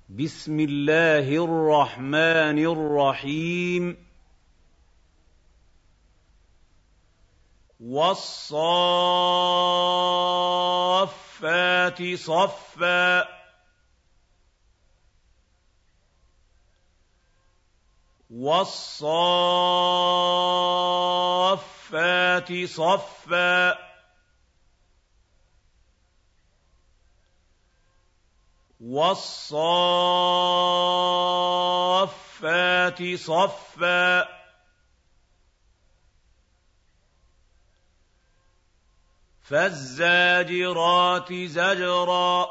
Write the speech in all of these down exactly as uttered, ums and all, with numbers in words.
بسم الله الرحمن الرحيم والصافات صفا والصافات صفا والصافات صفا فالزاجرات زجرا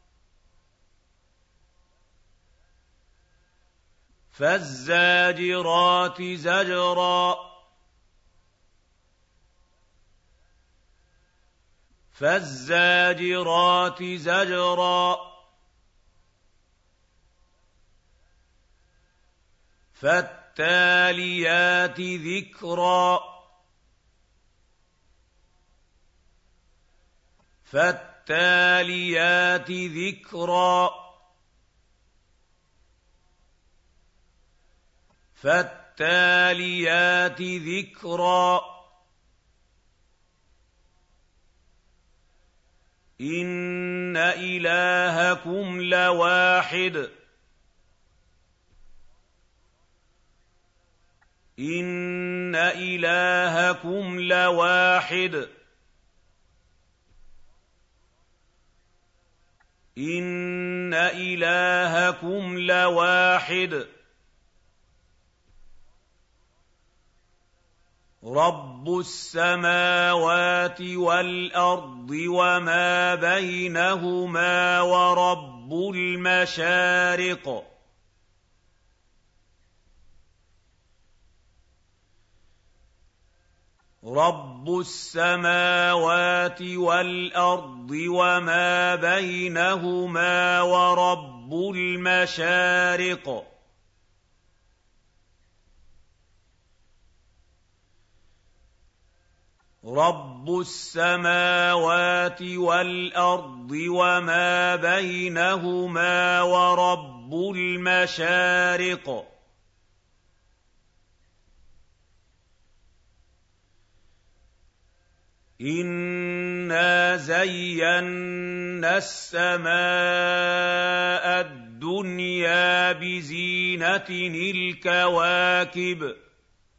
فالزاجرات زجرا فالزاجرات زجرا فالتاليات ذكرا فالتاليات ذكرا فالتاليات ذكرا إن إلهكم لواحد إن إلهكم لواحد إن إلهكم لواحد رب السماوات والأرض وما بينهما ورب المشارق رب السماوات والأرض وما بينهما ورب المشارق رب السماوات والأرض وما بينهما ورب المشارق إنا زينا السماء الدنيا بزينة الكواكب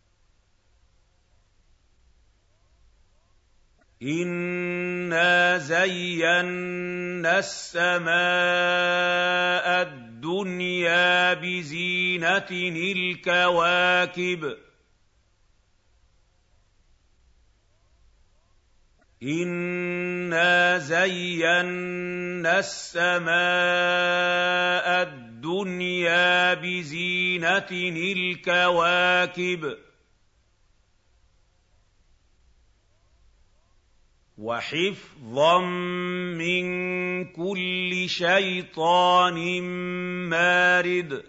إنا زينا السماء الدنيا بزينة الكواكب إنا زينا السماء الدنيا بزينة الكواكب وحفظا من كل شيطان مارد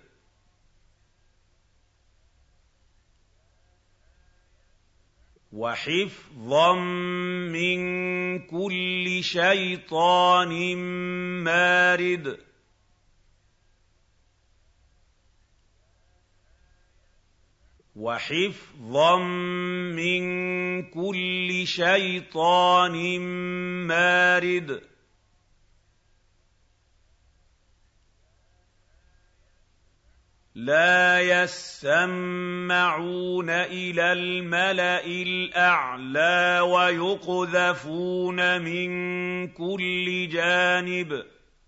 وحفظا من كل شيطان مارد وحفظا من كل شيطان مارد لا يسمعون إلى الملأ الأعلى ويقذفون من كل جانب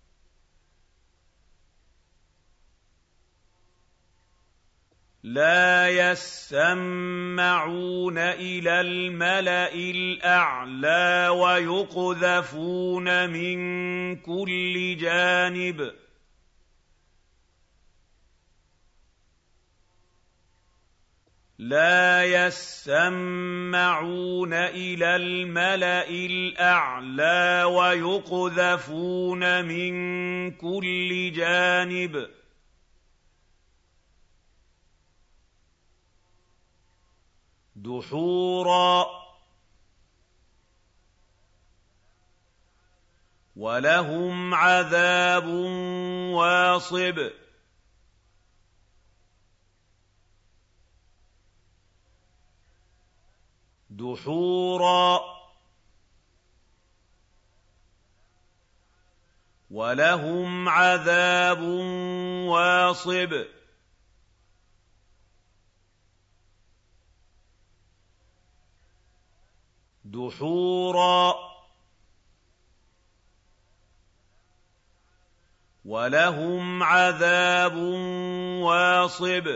لا يسمعون إلى الملأ الأعلى ويقذفون من كل جانب لا يسمعون إلى الملأ الأعلى ويقذفون من كل جانب دحورا وَلَهُمْ عَذَابٌ وَاصِبٌ دُحُورًا وَلَهُمْ عَذَابٌ وَاصِبٌ دُحُورًا وَلَهُمْ عَذَابٌ وَاصِبٌ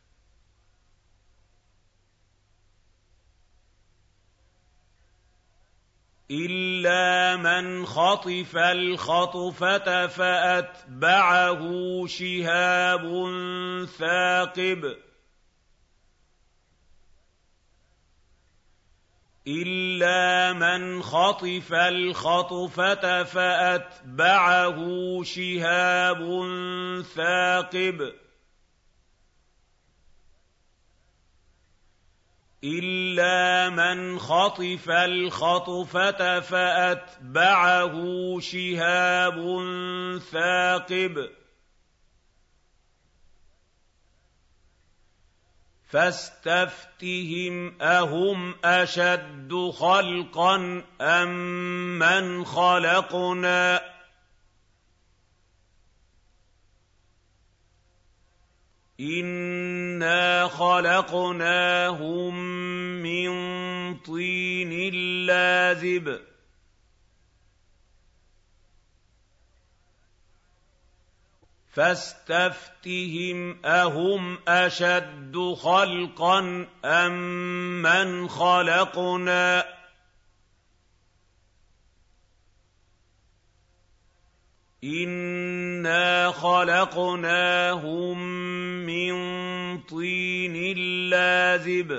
إِلَّا مَنْ خَطِفَ الْخَطْفَةَ فَأَتْبَعَهُ شِهَابٌ ثَاقِبٌ إِلَّا مَنْ خَطِفَ الْخَطْفَةَ فَأَتْبَعَهُ شِهَابٌ ثَاقِبٌ إِلَّا مَنْ خَطِفَ الْخَطْفَةَ فَأَتْبَعَهُ شِهَابٌ ثَاقِبٌ فَاسْتَفْتِهِمْ أَهُمْ أَشَدُّ خَلْقًا أَم مَّنْ خَلَقْنَا ۚ إِنَّا خَلَقْنَاهُم مِّن طِينٍ لَّازِبٍ فَاسْتَفْتِهِمْ أَهُمْ أَشَدُّ خَلْقًا أَم مَّنْ خَلَقْنَا ۚ إِنَّا خَلَقْنَاهُم مِّن طِينٍ لَّازِبٍ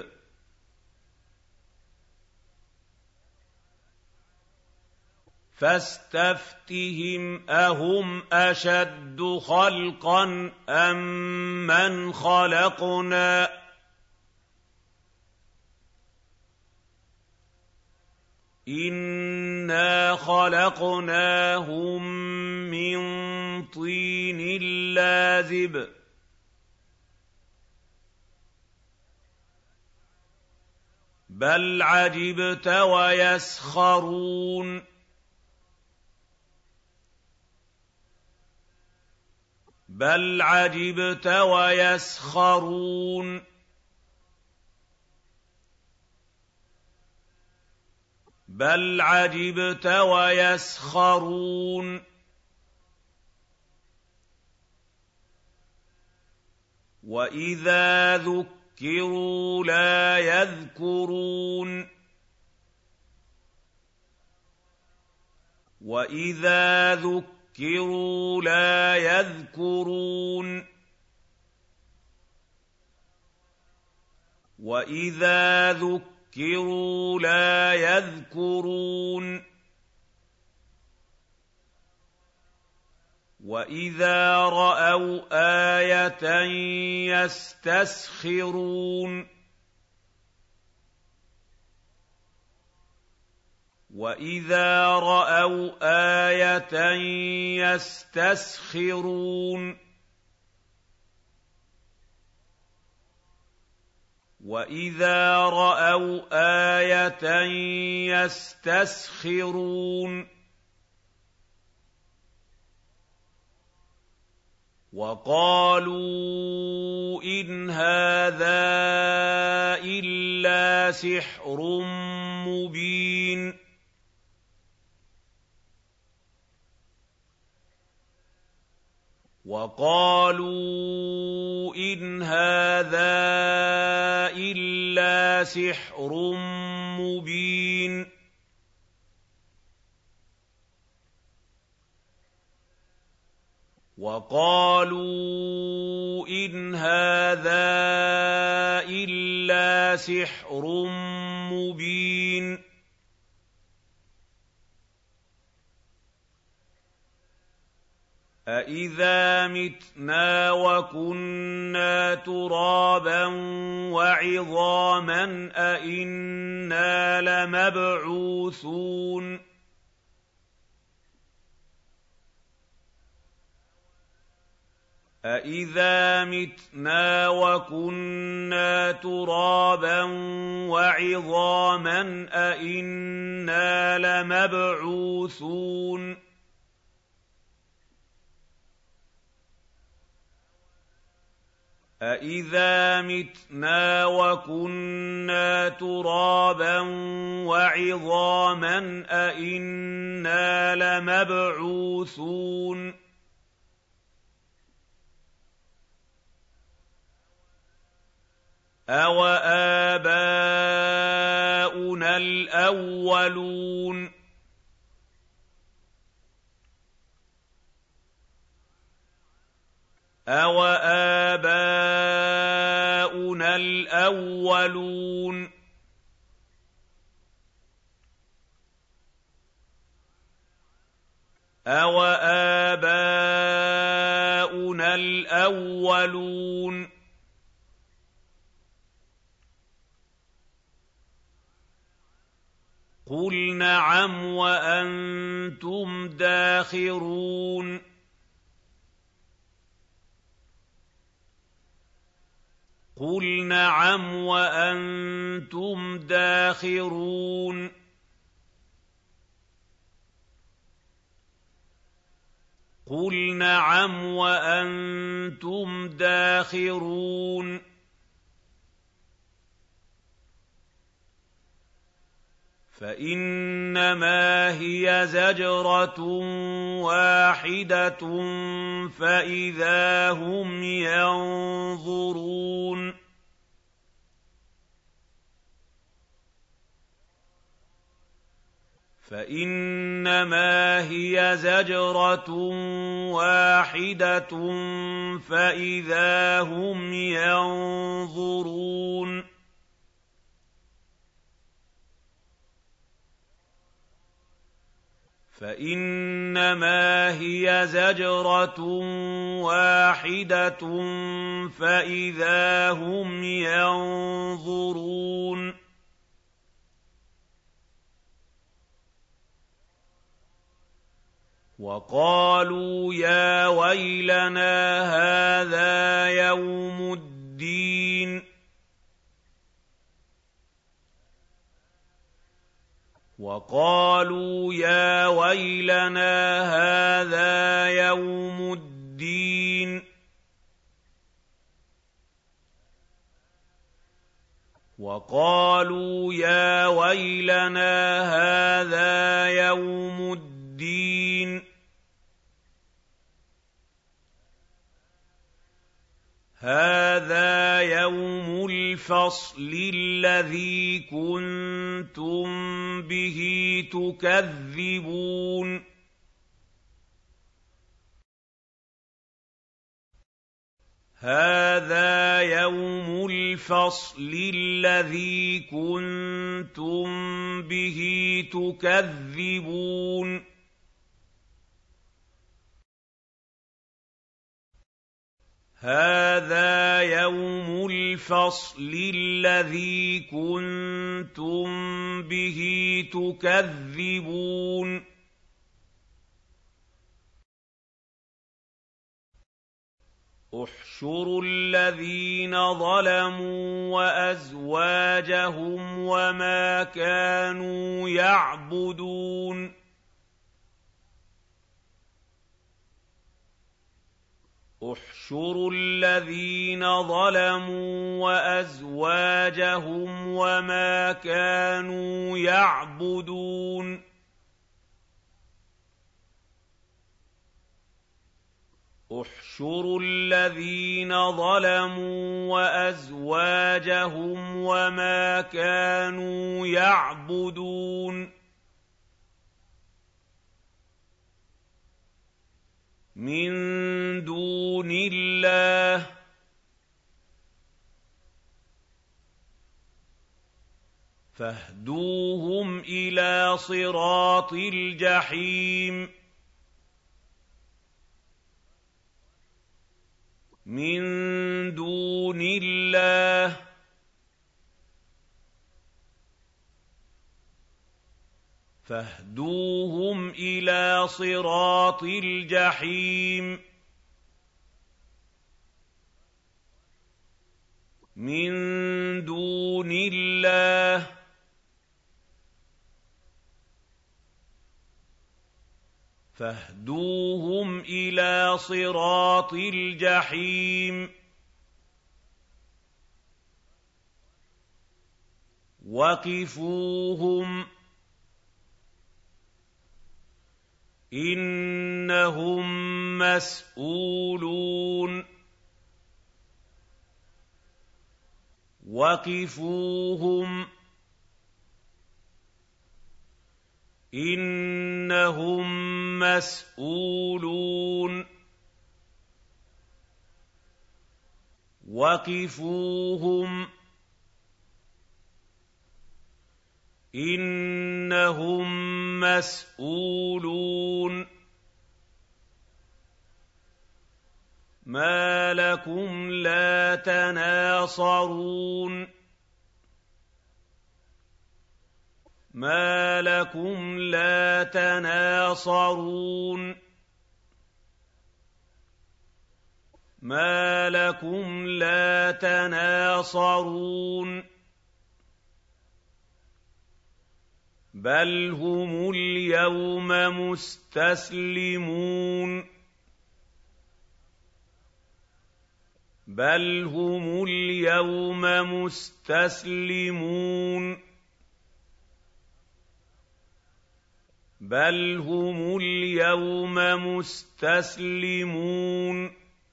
فَاسْتَفْتِهِمْ أَهُمْ أَشَدُّ خَلْقًا أَم مَّنْ خَلَقْنَا ۚ إِنَّا خَلَقْنَاهُم مِّن طِينٍ لَّازِبٍ بَلْ عَجِبْتَ وَيَسْخَرُونَ بَلْ عَجِبْتَ وَيَسْخَرُونَ بَلْ عَجِبْتَ وَيَسْخَرُونَ وَإِذَا ذُكِّرُوا لَا يَذْكُرُونَ وَإِذَا ذُكِّرُوا لَا يَذْكُرُونَ وَإِذَا ذُكِّرُوا لَا يَذْكُرُونَ وَإِذَا رَأَوْا آيَةً يَسْتَسْخِرُونَ وَإِذَا رَأَوْا آيَةً يَسْتَسْخِرُونَ وَإِذَا رَأَوْا آيَةً يَسْتَسْخِرُونَ وَقَالُوا إِنْ هَٰذَا إِلَّا سِحْرٌ مُّبِينٌ وَقَالُوا إِنْ هَٰذَا إِلَّا سِحْرٌ مُّبِينٌ وَقَالُوا إِنْ هَٰذَا إِلَّا سِحْرٌ مُّبِينٌ أَإِذَا مِتْنَا وَكُنَّا تُرَابًا وَعِظَامًا أَإِنَّا لَمَبْعُوثُونَ أَإِذَا مِتْنَا وَكُنَّا تُرَابًا وَعِظَامًا أَإِنَّا لَمَبْعُوثُونَ أَإِذَا مِتْنَا وَكُنَّا تُرَابًا وَعِظَامًا أَإِنَّا لَمَبْعُوثُونَ أَوَآبَاؤُنَا الْأَوَّلُونَ أَوَآبَاؤُنَا الْأَوَّلُونَ أَوَآبَاؤُنَا الْأَوَّلُونَ قُلْ نَعَمْ وَأَنتُمْ دَاخِرُونَ قُلْ نَعَمْ وَأَنتُمْ دَاخِرُونَ قُلْ نَعَمْ وَأَنتُمْ دَاخِرُونَ فَإِنَّمَا هِيَ زَجْرَةٌ وَاحِدَةٌ فَإِذَا هُمْ يَنظُرُونَ فَإِنَّمَا هِيَ زَجْرَةٌ وَاحِدَةٌ فَإِذَا هُمْ يَنظُرُونَ فَإِنَّمَا هِيَ زَجْرَةٌ وَاحِدَةٌ فَإِذَا هُمْ يَنظُرُونَ وَقَالُوا يَا وَيْلَنَا هَٰذَا يَوْمُ الدِّينِ وَقَالُوا يَا وَيْلَنَا هَٰذَا يَوْمُ الدِّينِ وَقَالُوا يَا وَيْلَنَا هَٰذَا يَوْمُ الدِّينِ هَٰذَا يَوْمُ الْفَصْلِ الَّذِي كُنتُم بِهِ تُكَذِّبُونَ هَٰذَا يَوْمُ الْفَصْلِ الَّذِي كُنتُم بِهِ تُكَذِّبُونَ هَٰذَا يَوْمُ الْفَصْلِ الَّذِي كُنتُم بِهِ تُكَذِّبُونَ احْشُرُوا الَّذِينَ ظَلَمُوا وَأَزْوَاجَهُمْ وَمَا كَانُوا يَعْبُدُونَ احْشُرُوا الَّذِينَ ظَلَمُوا وَأَزْوَاجَهُمْ وَمَا كَانُوا يَعْبُدُونَ احْشُرُوا الَّذِينَ ظَلَمُوا وَأَزْوَاجَهُمْ وَمَا كَانُوا يَعْبُدُونَ مِن دُونِ اللَّهِ فاهدوهم إلى صراط الجحيم من دون الله فاهدوهم إلى صراط الجحيم مِن دُونِ اللَّهِ فاهدوهم إلى صراط الجحيم وقفوهم إنهم مسئولون وقفوهم إنهم مسئولون وقفوهم إنهم مسئولون ما لكم لا تناصرون ما لكم لا تناصرون ما لكم لا تناصرون بل هم اليوم مستسلمون بل هم اليوم مستسلمون بل هم اليوم مستسلمون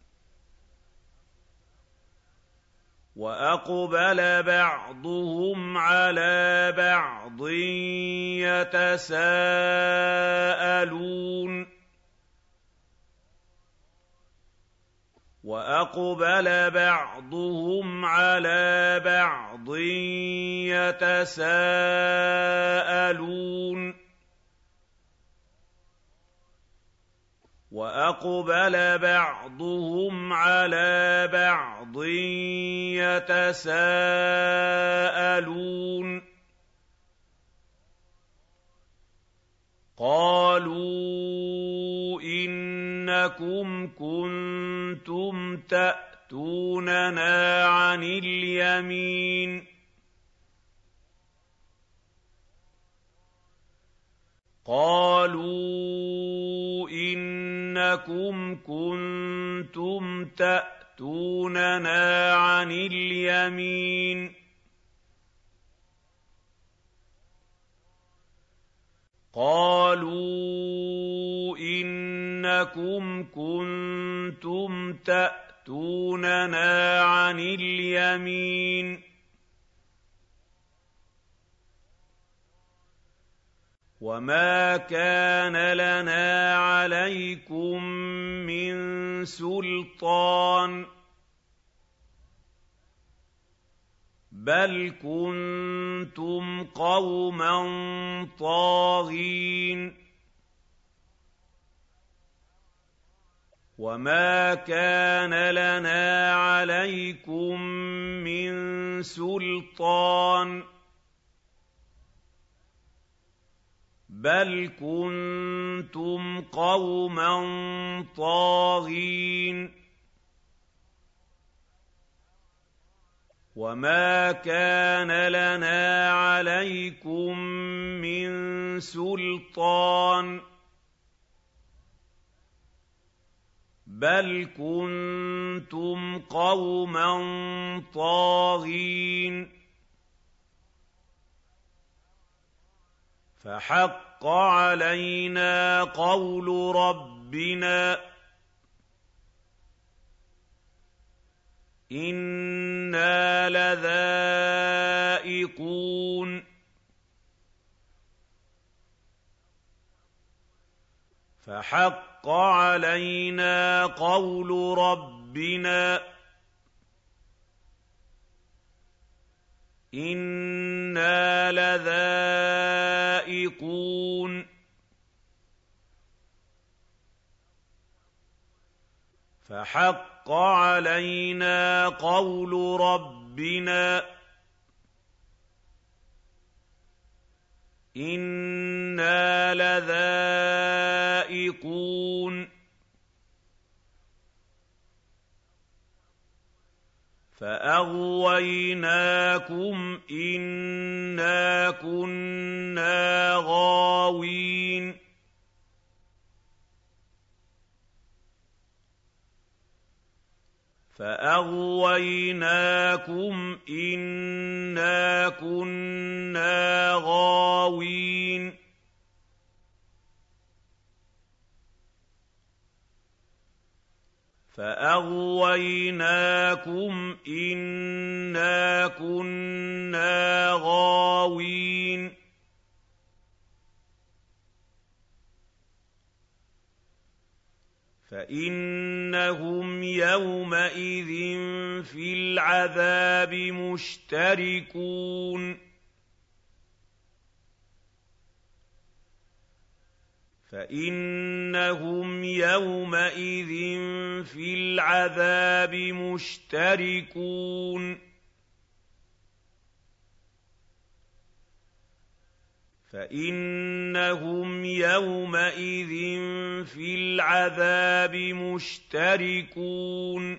وأقبل بعضهم على بعض يتساءلون وأقبل بعضهم على بعض يتساءلون وأقبل بعضهم على بعض يتساءلون قالوا إنكم كنتم تأتوننا عن اليمين قالوا إنكم كنتم تأتوننا عن اليمين قالوا إنكم كنتم تأتوننا عن اليمين وما كان لنا عليكم من سلطان بل كنتم قوما طاغين وما كان لنا عليكم من سلطان بل كنتم قوما طاغين وما كان لنا عليكم من سلطان بل كنتم قوما طاغين فحق علينا قول ربنا إنا لذائقون فحق علينا قول ربنا إنا لذائقون فحق علينا قول ربنا إنا لذائقون فَأَغْوَيْنَاكُمْ إِنَّا كُنَّا غَاوِينَ فَأَغْوَيْنَاكُمْ إِنَّا كُنَّا غَاوِينَ فَأَغْوَيْنَاكُمْ إِنَّا كُنَّا غَاوِينَ فَإِنَّهُمْ يَوْمَئِذٍ فِي الْعَذَابِ مُشْتَرِكُونَ فَإِنَّهُمْ يَوْمَئِذٍ فِي الْعَذَابِ مُشْتَرِكُونَ فَإِنَّهُمْ يَوْمَئِذٍ فِي الْعَذَابِ مُشْتَرِكُونَ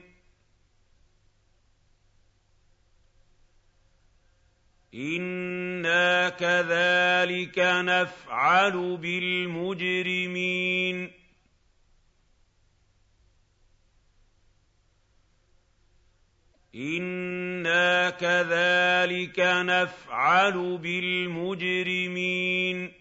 إِنَّا كَذَٰلِكَ نَفْعَلُ بِالْمُجْرِمِينَ إِنَّا كَذَٰلِكَ نَفْعَلُ بِالْمُجْرِمِينَ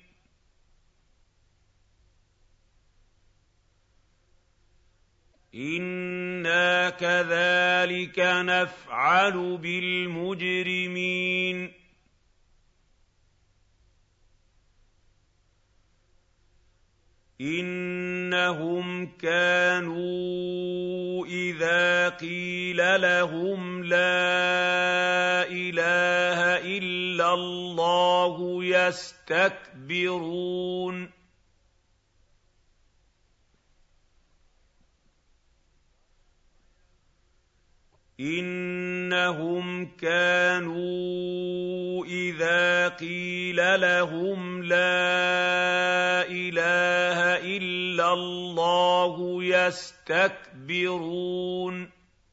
إِنَّا كَذَٰلِكَ نَفْعَلُ بِالْمُجْرِمِينَ إِنَّهُمْ كَانُوا إِذَا قِيلَ لَهُمْ لَا إِلَٰهَ إِلَّا اللَّهُ يَسْتَكْبِرُونَ إِنَّهُمْ كَانُوا إِذَا قِيلَ لَهُمْ لَا إِلَٰهَ إِلَّا اللَّهُ يَسْتَكْبِرُونَ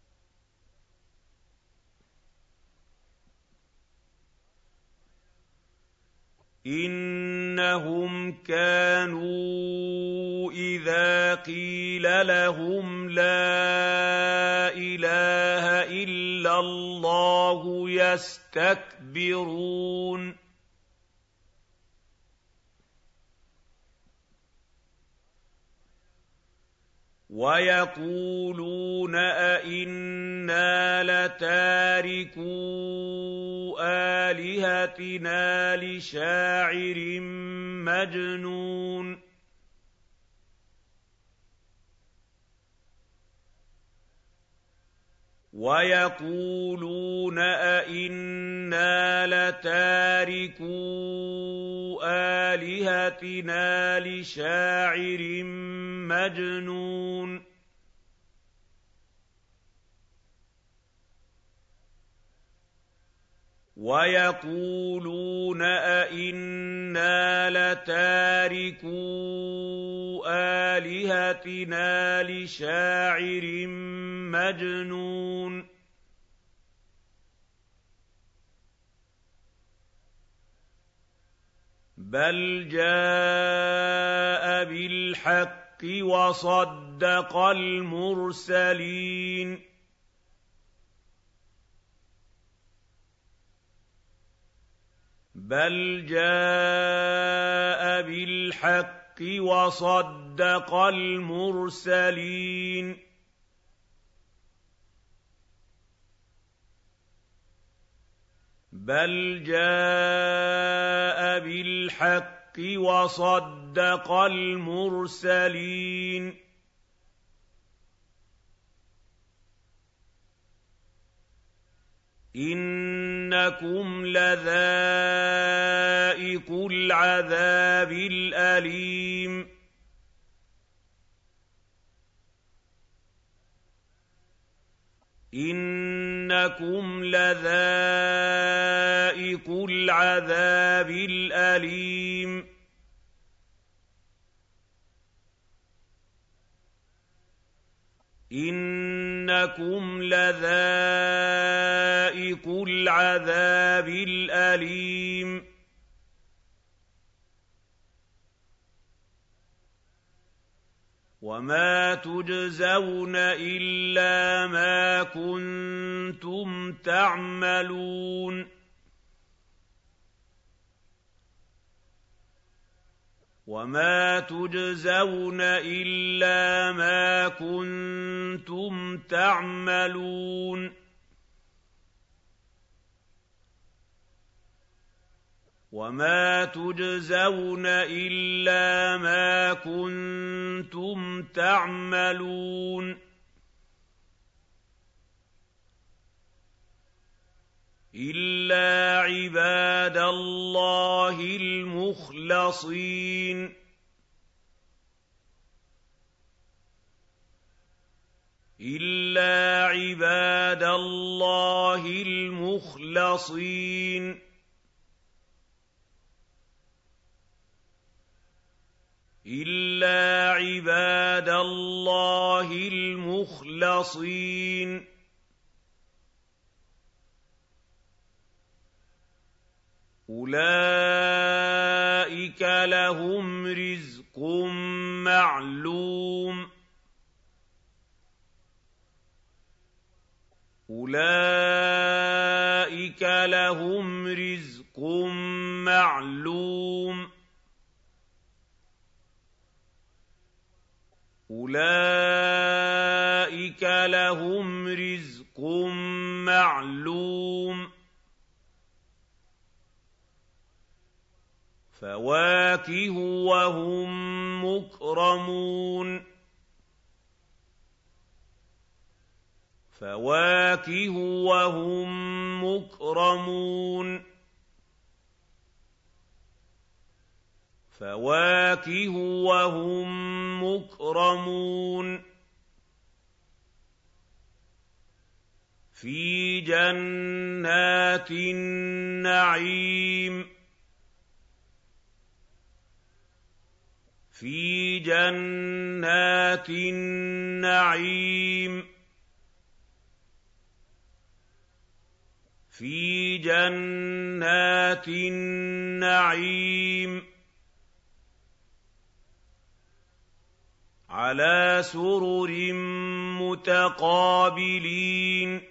إِنَّهُمْ كَانُوا إِذَا قِيلَ لَهُمْ لَا إِلَٰهَ إِلَّا اللَّهُ يَسْتَكْبِرُونَ وَيَقُولُونَ أَئِنَّا لَتَارِكُو آلِهَتِنَا لِشَاعِرٍ مَّجْنُونٍ وَيَقُولُونَ أَئِنَّا لَتَارِكُو آلِهَتِنَا لِشَاعِرٍ مَّجْنُونٍ وَيَقُولُونَ أَئِنَّا لَتَارِكُو آلِهَتِنَا لِشَاعِرٍ مَّجْنُونٍ بَلْ جَاءَ بِالْحَقِّ وَصَدَّقَ الْمُرْسَلِينَ بَلْ جَاءَ بِالْحَقِّ وَصَدَّقَ الْمُرْسَلِينَ بَلْ جَاءَ بِالْحَقِّ وَصَدَّقَ الْمُرْسَلِينَ إِنَّكُمْ لَذَائِقُو الْعَذَابِ الْأَلِيمِ إِنَّكُمْ لَذَائِقُو الْعَذَابِ الْأَلِيمِ إِنَّ إِنَّكُمْ لَذَائِقُو الْعَذَابِ الْأَلِيمِ وَمَا تُجْزَوْنَ إِلَّا مَا كُنتُمْ تَعْمَلُونَ وَمَا تُجْزَوْنَ إِلَّا مَا كُنتُمْ تَعْمَلُونَ وَمَا تُجْزَوْنَ إِلَّا مَا كُنتُمْ تَعْمَلُونَ إِلَّا عِبَادَ اللَّهِ الْمُخْلَصِينَ إِلَّا عِبَادَ اللَّهِ الْمُخْلَصِينَ إِلَّا عِبَادَ اللَّهِ الْمُخْلَصِينَ أُولَٰئِكَ لَهُمْ رِزْقٌ مَّعْلُومٌ أُولَٰئِكَ لَهُمْ رِزْقٌ مَّعْلُومٌ أُولَٰئِكَ لَهُمْ رِزْقٌ مَّعْلُومٌ فَوَاكِهُ وَهُم مُّكْرَمُونَ فَوَاكِهُ وَهُم مُّكْرَمُونَ فَوَاكِهُ وَهُم مُّكْرَمُونَ فِي جَنَّاتِ النَّعِيمِ فِي جَنَّاتِ النَّعِيمِ فِي جَنَّاتِ النَّعِيمِ عَلَىٰ سُرُرٍ مُّتَقَابِلِينَ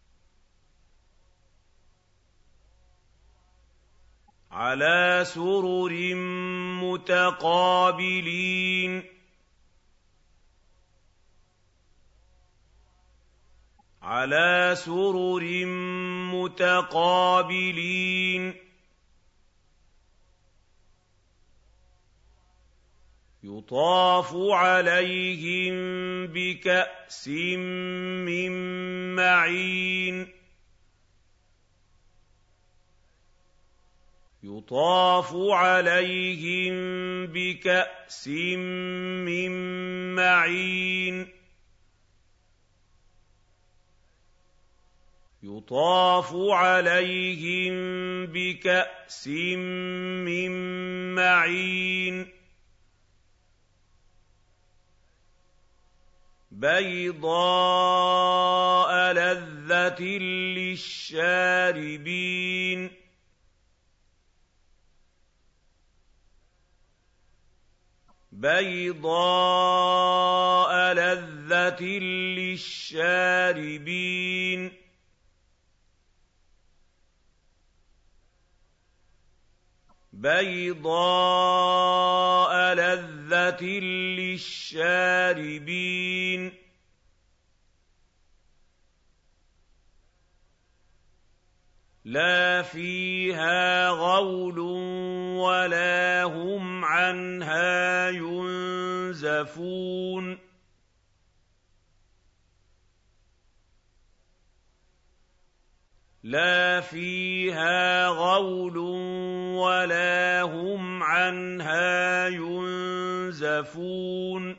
عَلَىٰ سُرُرٍ مُّتَقَابِلِينَ عَلَىٰ سُرُرٍ مُّتَقَابِلِينَ يُطَافُ عَلَيْهِم بِكَأْسٍ مِّن مَّعِينٍ يُطَافُ عَلَيْهِم بِكَأْسٍ مِّن مَّعِينٍ يُطَافُ عَلَيْهِم بِكَأْسٍ مِّن مَّعِينٍ بَيْضَاءَ لَذَّةٍ لِّلشَّارِبِينَ بَيْضَاءَ لَذَّةٍ لِّلشَّارِبِينَ بَيْضَاءَ لَذَّةٍ لِّلشَّارِبِينَ لَا فِيهَا غَوْلٌ وَلَا هُمْ عَنْهَا يُنزَفُونَ لَا فِيهَا غَوْلٌ وَلَا هُمْ عَنْهَا يُنزَفُونَ.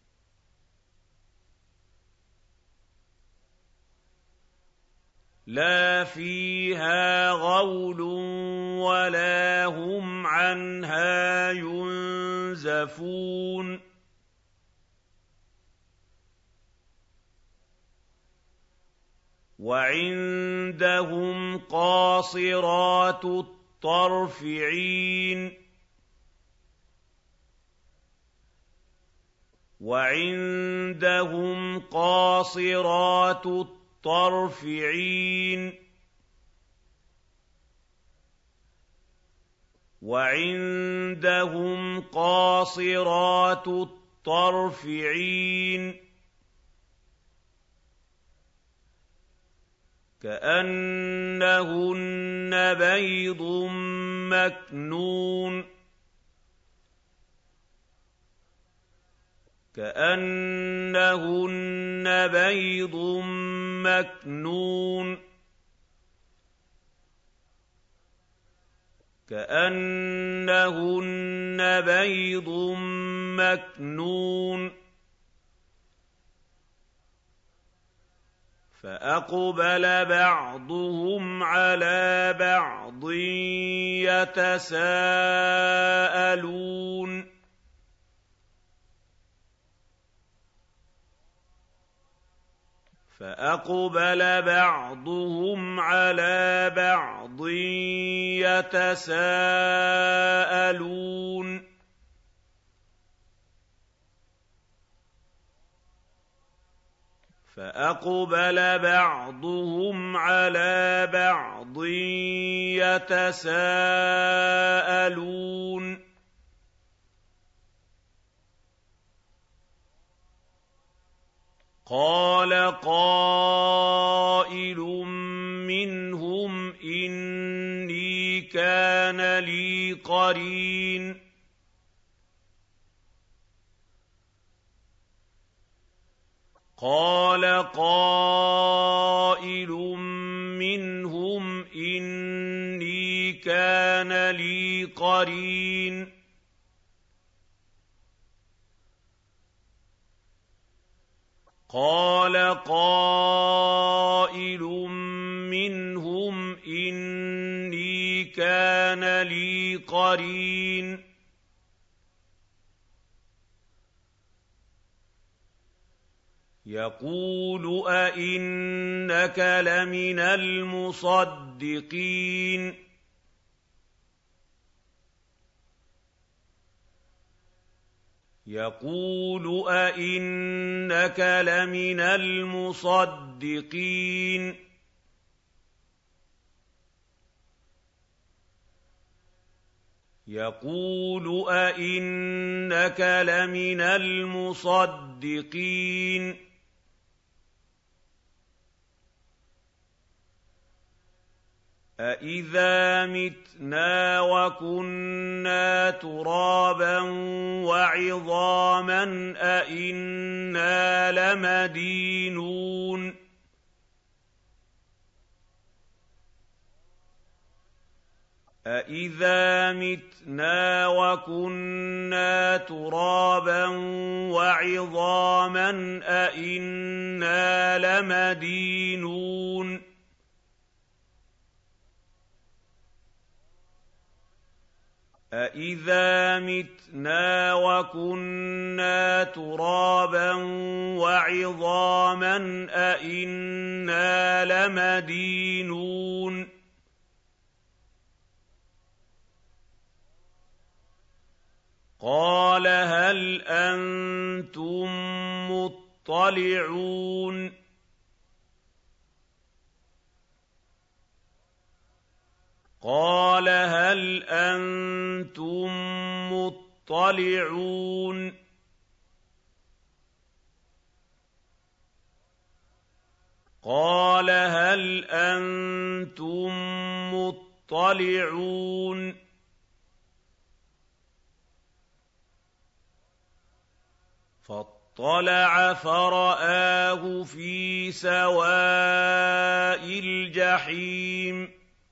لَا فِيهَا غَوْلٌ وَلَا هُمْ عَنْهَا يُنزَفُونَ وَعِندَهُمْ قَاصِرَاتُ الطَّرْفِ عِينٌ وَعِندَهُمْ قَاصِرَاتُ الطَّرْفِ عِينٌ وَعِندَهُمْ قَاصِرَاتُ الطَّرْفِ عِينٌ كَأَنَّهُنَّ بَيْضٌ مَّكْنُونٌ كَأَنَّهُنَّ بَيْضٌ مَّكْنُونٌ كَأَنَّهُنَّ بَيْضٌ مَّكْنُونٌ فَأَقْبَلَ بَعْضُهُمْ عَلَىٰ بَعْضٍ يَتَسَاءَلُونَ فَأَقْبَلَ بَعْضُهُمْ عَلَىٰ بَعْضٍ يَتَسَاءَلُونَ فَأَقْبَلَ بَعْضُهُمْ عَلَىٰ بَعْضٍ يَتَسَاءَلُونَ قَالَ قَائِلٌ مِّنْهُمْ إِنِّي كَانَ لِي قَرِينٌ قَالَ قَائِلٌ مِّنْهُمْ إِنِّي كَانَ لِي قَرِينٌ قَالَ قَائِلٌ مِّنْهُمْ إِنِّي كَانَ لِي قَرِينٌ يَقُولُ أَإِنَّكَ لَمِنَ الْمُصَدِّقِينَ يَقُولُ أَإِنَّكَ لَمِنَ الْمُصَدِّقِينَ يَقُولُ أَإِنَّكَ لَمِنَ الْمُصَدِّقِينَ أَإِذَا مِتْنَا وَكُنَّا تُرَابًا وَعِظَامًا أَإِنَّا لَمَدِينُونَ أَإِذَا مِتْنَا وَكُنَّا تُرَابًا وَعِظَامًا أَإِنَّا لَمَدِينُونَ أَإِذَا مِتْنَا وَكُنَّا تُرَابًا وَعِظَامًا أَإِنَّا لَمَدِينُونَ قَالَ هَلْ أَنتُم مُّطَّلِعُونَ قَالَ هَلْ أَنتُم مُّطَّلِعُونَ قَالَ هَلْ أَنتُم مُّطَّلِعُونَ فاطلع فرآه في سواء الجحيم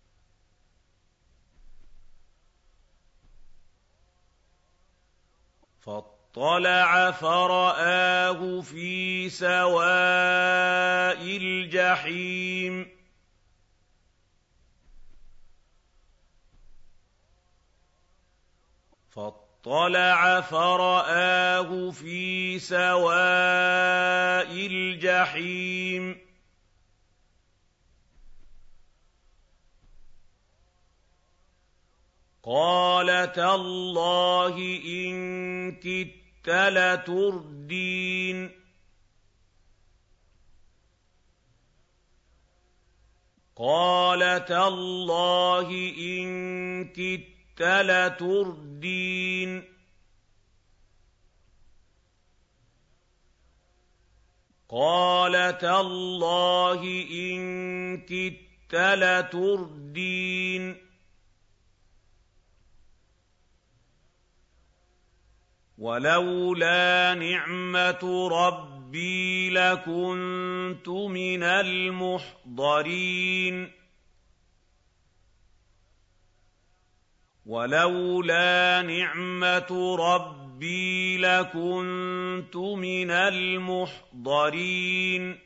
فاطلع فرآه في سواء الجحيم فاطلع فرآه في سواء الجحيم فاطلع فرآه في سواء الجحيم فاطلع فرآه في سواء الجحيم فاطلع فرآه في سواء الجحيم فاطلع فرآه في سواء الجحيم فاطلع فرآه في سواء الجحيم فاطلع فرآه في سواء الجحيم فاطلع فرآه في سواء الجحيم قَالَ تَاللَّهِ إِن كِدتَّ لَتُرْدِينِ قَالَ تَاللَّهِ إِن كِدتَّ لَتُرْدِينِ قَالَ تَاللَّهِ إِن كِدتَّ لَتُرْدِينِ وَلَوْلَا نِعْمَةُ رَبِّي لَكُنتُ مِنَ الْمُحْضَرِينَ وَلَوْلَا نِعْمَةُ رَبِّي لَكُنتُ مِنَ الْمُحْضَرِينَ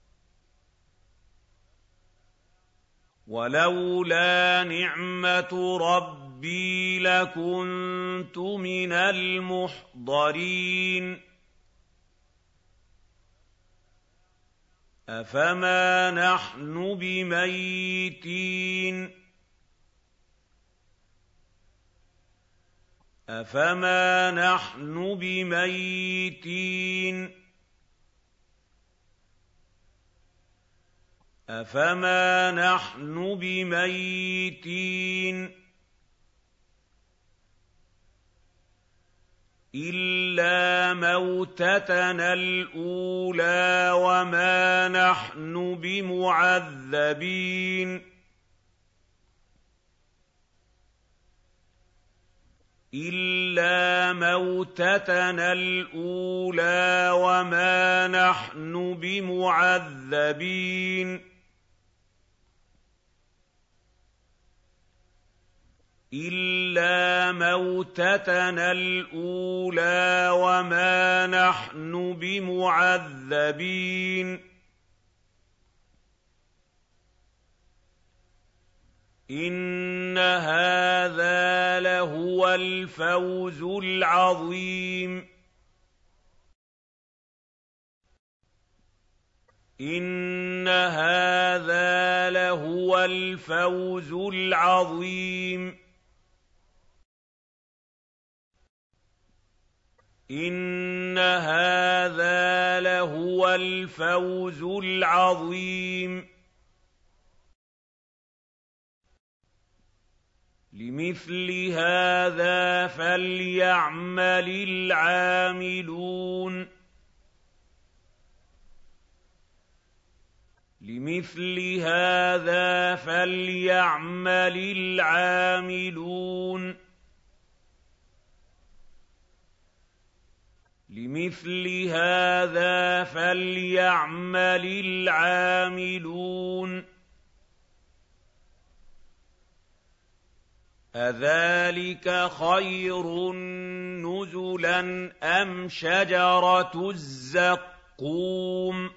وَلَوْلَا نِعْمَةُ رَبِّي لَكُنتُ مِنَ الْمُحْضَرِينَ أَفَمَا نَحْنُ بِمَيِّتِينَ أَفَمَا نَحْنُ بِمَيِّتِينَ أَفَمَا نَحْنُ بِمَيِّتِينَ إِلَّا مَوْتَتَنَا الْأُولَىٰ وَمَا نَحْنُ بِمُعَذَّبِينَ إِلَّا مَوْتَتَنَا الْأُولَىٰ وَمَا نَحْنُ بِمُعَذَّبِينَ إِلَّا مَوْتَتَنَا الْأُولَىٰ وَمَا نَحْنُ بِمُعَذَّبِينَ إِنَّ هَٰذَا لَهُوَ الْفَوْزُ الْعَظِيمُ إِنَّ هَٰذَا لَهُوَ الْفَوْزُ الْعَظِيمُ إِنَّ هَٰذَا لَهُوَ الْفَوْزُ الْعَظِيمُ لِمِثْلِ هَٰذَا فَلْيَعْمَلِ الْعَامِلُونَ لِمِثْلِ هَٰذَا فَلْيَعْمَلِ الْعَامِلُونَ لِمِثْلِ هَٰذَا فَلْيَعْمَلِ الْعَامِلُونَ أَذَٰلِكَ خَيْرٌ نُّزُلًا أَمْ شَجَرَةُ الزَّقُّومِ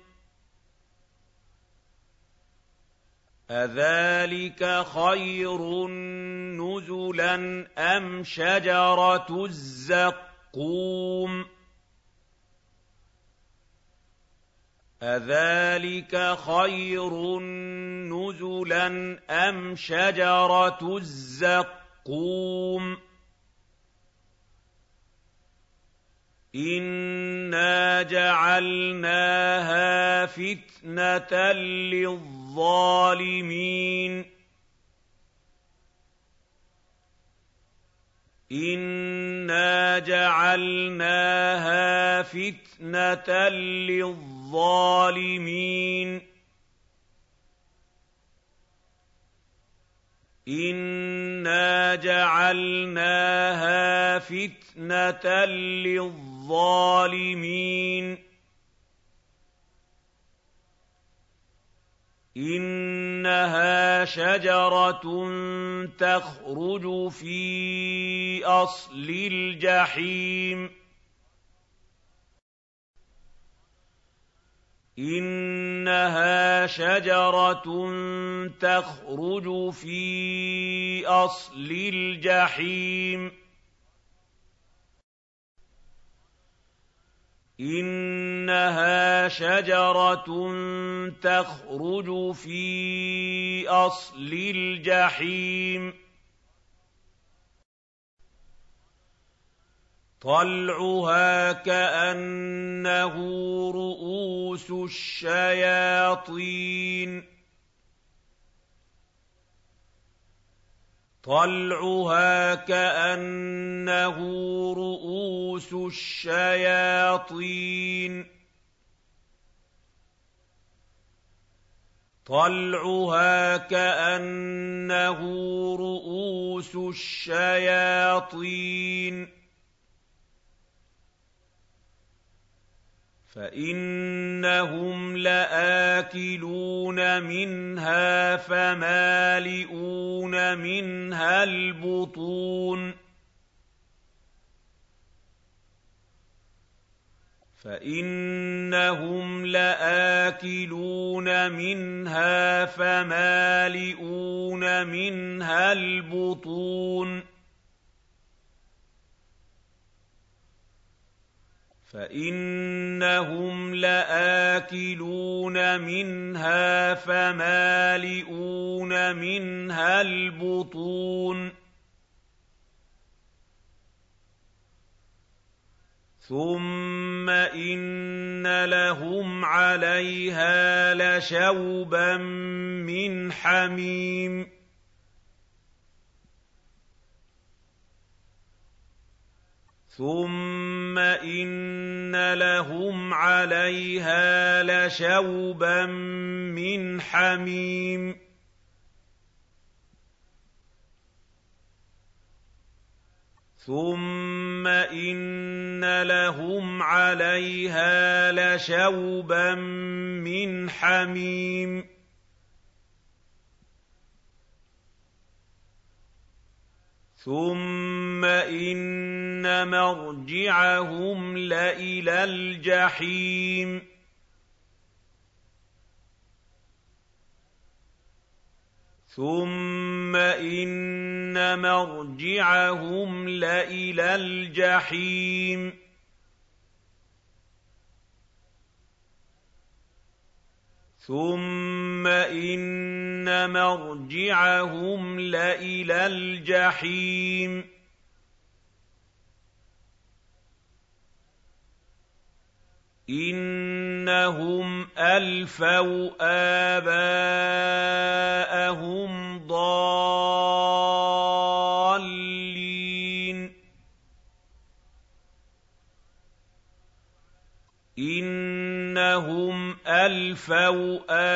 أَذَٰلِكَ خَيْرٌ نُّزُلًا أَمْ شَجَرَةُ الزَّقُّومِ أَذَٰلِكَ خَيْرٌ نُّزُلًا أَمْ شَجَرَةُ الزَّقُّومِ إِنَّا جَعَلْنَاهَا فِتْنَةً لِّلظَّالِمِينَ إِنَّا جَعَلْنَاهَا فِتْنَةً لِّلظَّالِمِينَ إِنَّا جَعَلْنَاهَا فِتْنَةً لِّلظَّالِمِينَ إِنَّهَا شَجَرَةٌ تَخْرُجُ فِي أَصْلِ الْجَحِيمِ إِنَّهَا شَجَرَةٌ تَخْرُجُ فِي أَصْلِ الْجَحِيمِ إِنَّهَا شَجَرَةٌ تَخْرُجُ فِي أَصْلِ الْجَحِيمِ إِنَّهَا شَجَرَةٌ تَخْرُجُ فِي أَصْلِ الْجَحِيمِ إِنَّهَا شَجَرَةٌ تَخْرُجُ فِي أَصْلِ الْجَحِيمِ إِنَّهَا شَجَرَةٌ تَخْرُجُ فِي أَصْلِ الْجَحِيمِ طَلْعُهَا كَأَنَّهُ رُءُوسُ الشَّيَاطِينِ طَلْعُهَا كَأَنَّهُ رُءُوسُ الشَّيَاطِينِ طَلْعُهَا كَأَنَّهُ رُءُوسُ الشَّيَاطِينِ فَإِنَّهُمْ لَآكِلُونَ مِنْهَا فَمَالِئُونَ مِنْهَا الْبُطُونَ فَإِنَّهُمْ لَآكِلُونَ مِنْهَا فَمَالِئُونَ مِنْهَا الْبُطُونَ فَإِنَّهُمْ لَآكِلُونَ مِنْهَا فَمَالِئُونَ مِنْهَا الْبُطُونَ ثُمَّ إِنَّ لَهُمْ عَلَيْهَا لَشَوْبًا مِّنْ حَمِيمٍ ثُمَّ إِنَّ لَهُمْ عَلَيْهَا لَشَوْبًا مِّنْ حَمِيمٍ ثُمَّ إِنَّ لَهُمْ عَلَيْهَا لَشَوْبًا مِّنْ حَمِيمٍ ثُمَّ إِنَّ مَرْجِعَهُمْ لَإِلَى الْجَحِيمِ ثُمَّ إِنَّ مَرْجِعَهُمْ لَإِلَى الْجَحِيمِ ثُمَّ إِنَّ مَرْجِعَهُمْ لَإِلَى الْجَحِيمِ إِنَّهُمْ أَلْفَوْا آبَاءَهُمْ ضَالِّينَ إِنَّهُمْ أَلْفَوْا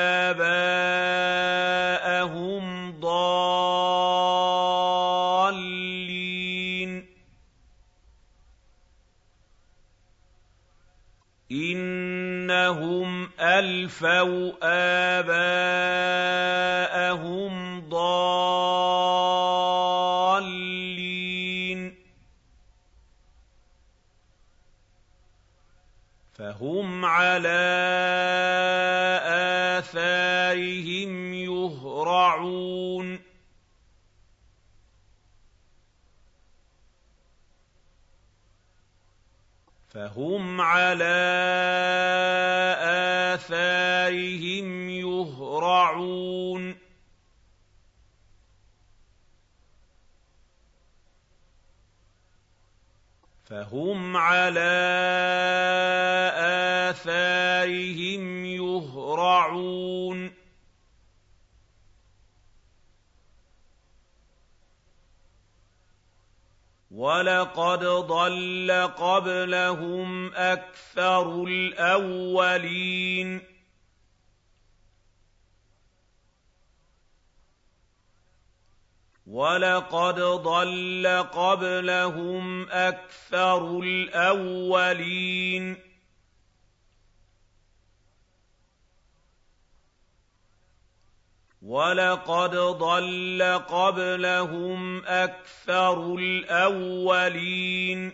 آبَاءَهُمْ ضَالِّينَ إِنَّهُمْ أَلْفَوْا آبَاءَهُمْ ضَالِّينَ فَهُمْ عَلَىٰ آثَارِهِمْ يُهْرَعُونَ فَهُمْ عَلَىٰ آثَارِهِمْ يُهْرَعُونَ فَهُمْ عَلَىٰ آثَارِهِمْ يُهْرَعُونَ وَلَقَدْ ضَلَّ قَبْلَهُمْ أَكْثَرُ الْأَوَّلِينَ وَلَقَدْ ضَلَّ قَبْلَهُمْ أَكْثَرُ الْأَوَّلِينَ وَلَقَدْ ضَلَّ قَبْلَهُمْ أَكْثَرُ الْأَوَّلِينَ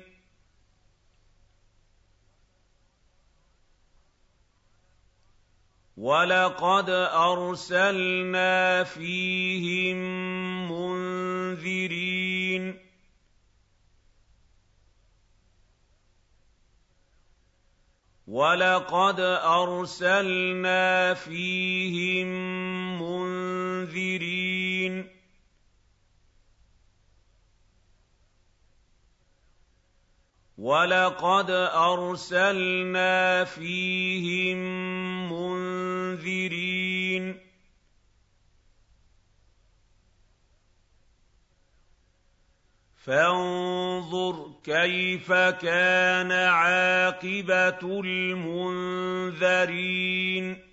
وَلَقَدْ أَرْسَلْنَا فِيهِم مُّنذِرِينَ وَلَقَدْ أَرْسَلْنَا فِيهِم مُّنذِرِينَ وَلَقَدْ أَرْسَلْنَا فِيهِم مُّنذِرِينَ فَانظُرْ كَيْفَ كَانَ عَاقِبَةُ الْمُنذَرِينَ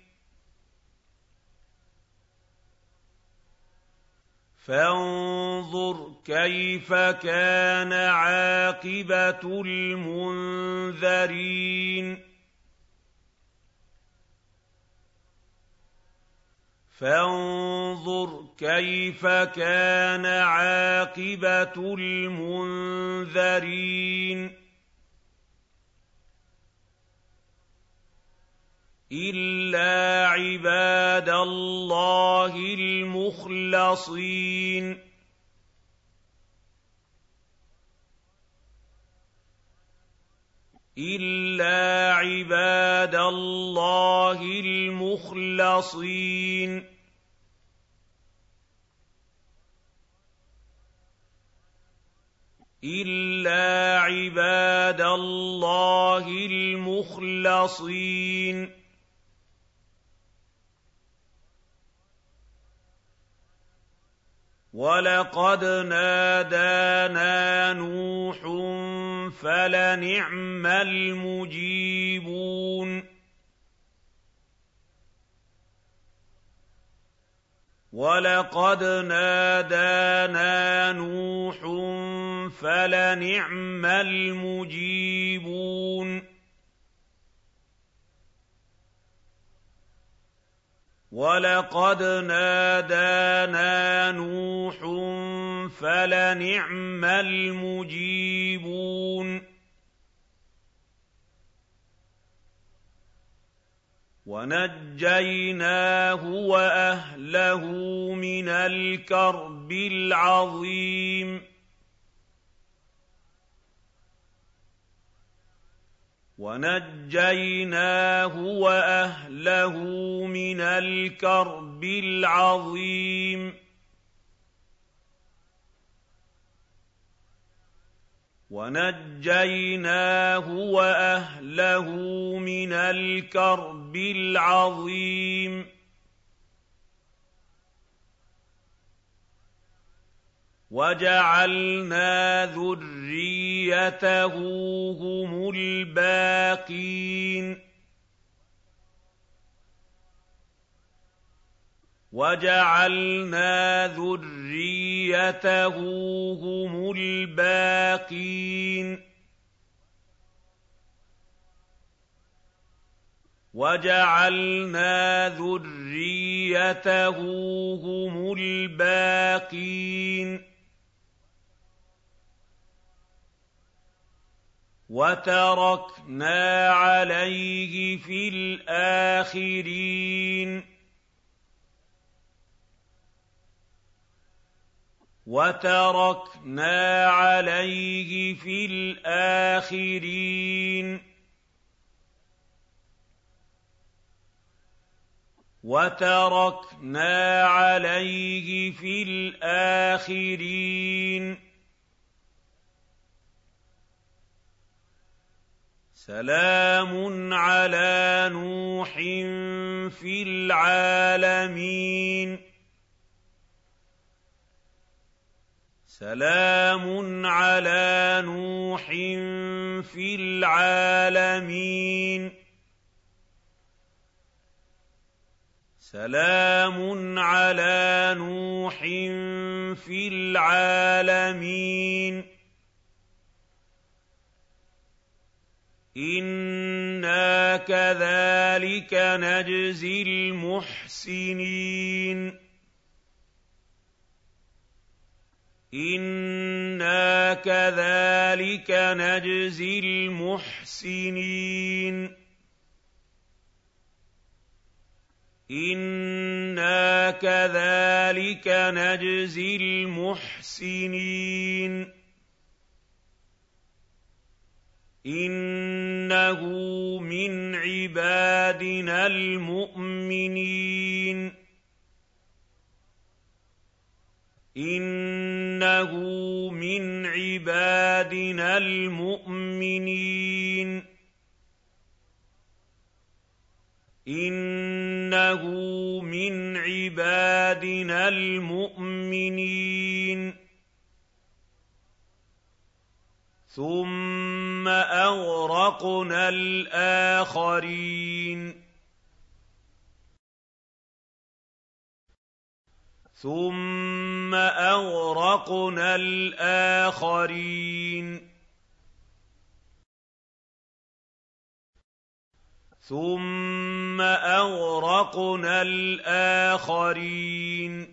فَانظُرْ كَيْفَ كَانَ عَاقِبَةُ الْمُنذَرِينَ فَانظُرْ كَيْفَ كَانَ عَاقِبَةُ الْمُنذَرِينَ إِلَّا عِبَادَ اللَّهِ الْمُخْلَصِينَ إِلَّا عِبَادَ اللَّهِ الْمُخْلَصِينَ إِلَّا عِبَادَ اللَّهِ الْمُخْلَصِينَ وَلَقَدْ نَادَانَا نُوحٌ فَلَنِعْمَ الْمُجِيبُونَ وَلَقَدْ نَادَانَا نُوحٌ فَلَنِعْمَ الْمُجِيبُونَ وَلَقَدْ نَادَانَا نُوحٌ فَلَنِعْمَ الْمُجِيبُونَ وَنَجَّيْنَاهُ وَأَهْلَهُ مِنَ الْكَرْبِ الْعَظِيمِ وَنَجَّيْنَاهُ وَأَهْلَهُ مِنَ الْكَرْبِ الْعَظِيمِ وَنَجَّيْنَاهُ وَأَهْلَهُ مِنَ الْكَرْبِ الْعَظِيمِ وَجَعَلْنَا ذُرِّيَّتَهُ هُمُ الْبَاقِينَ وَجَعَلْنَا ذُرِّيَّتَهُ هُمُ الْبَاقِينَ وَجَعَلْنَا ذُرِّيَّتَهُ هُمُ الْبَاقِينَ وَتَرَكْنَا عَلَيْهِ فِي الْآخِرِينَ وَتَرَكْنَا عَلَيْهِ فِي الْآخِرِينَ وَتَرَكْنَا عَلَيْهِ فِي الْآخِرِينَ سَلَامٌ عَلَىٰ نُوحٍ فِي الْعَالَمِينَ سَلَامٌ عَلَىٰ نُوحٍ فِي الْعَالَمِينَ سَلَامٌ عَلَىٰ نُوحٍ فِي الْعَالَمِينَ إِنَّا كَذَٰلِكَ نَجْزِي الْمُحْسِنِينَ إِنَّا كَذَٰلِكَ نَجْزِي الْمُحْسِنِينَ إِنَّا كَذَٰلِكَ نَجْزِي الْمُحْسِنِينَ إِنَّهُ مِنْ عِبَادِنَا الْمُؤْمِنِينَ إِنَّ إِنَّهُ مِنْ عِبَادِنَا الْمُؤْمِنِينَ إِنَّهُ مِنْ عِبَادِنَا الْمُؤْمِنِينَ ثُمَّ أَغْرَقْنَا الْآخَرِينَ ثُمَّ أَغْرَقْنَا الْآخَرِينَ ثُمَّ أَغْرَقْنَا الْآخَرِينَ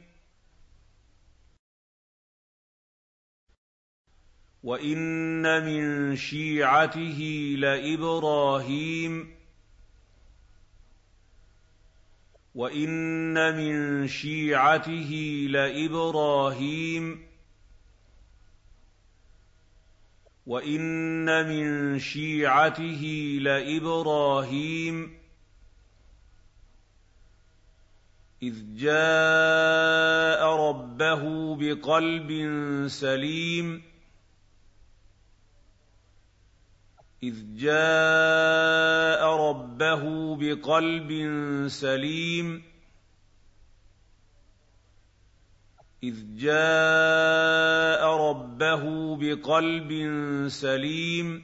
وَإِنَّ مِن شِيعَتِهِ لَإِبْرَاهِيمَ وَإِنَّ مِن شِيعَتِهِ لَإِبْرَاهِيمَ وَإِنَّ مِن شِيعَتِهِ لَإِبْرَاهِيمَ إِذْ جَاءَ رَبَّهُ بِقَلْبٍ سَلِيمٍ إِذْ جَاءَ رَبَّهُ بِقَلْبٍ سَلِيمٍ إِذْ جَاءَ رَبَّهُ بِقَلْبٍ سَلِيمٍ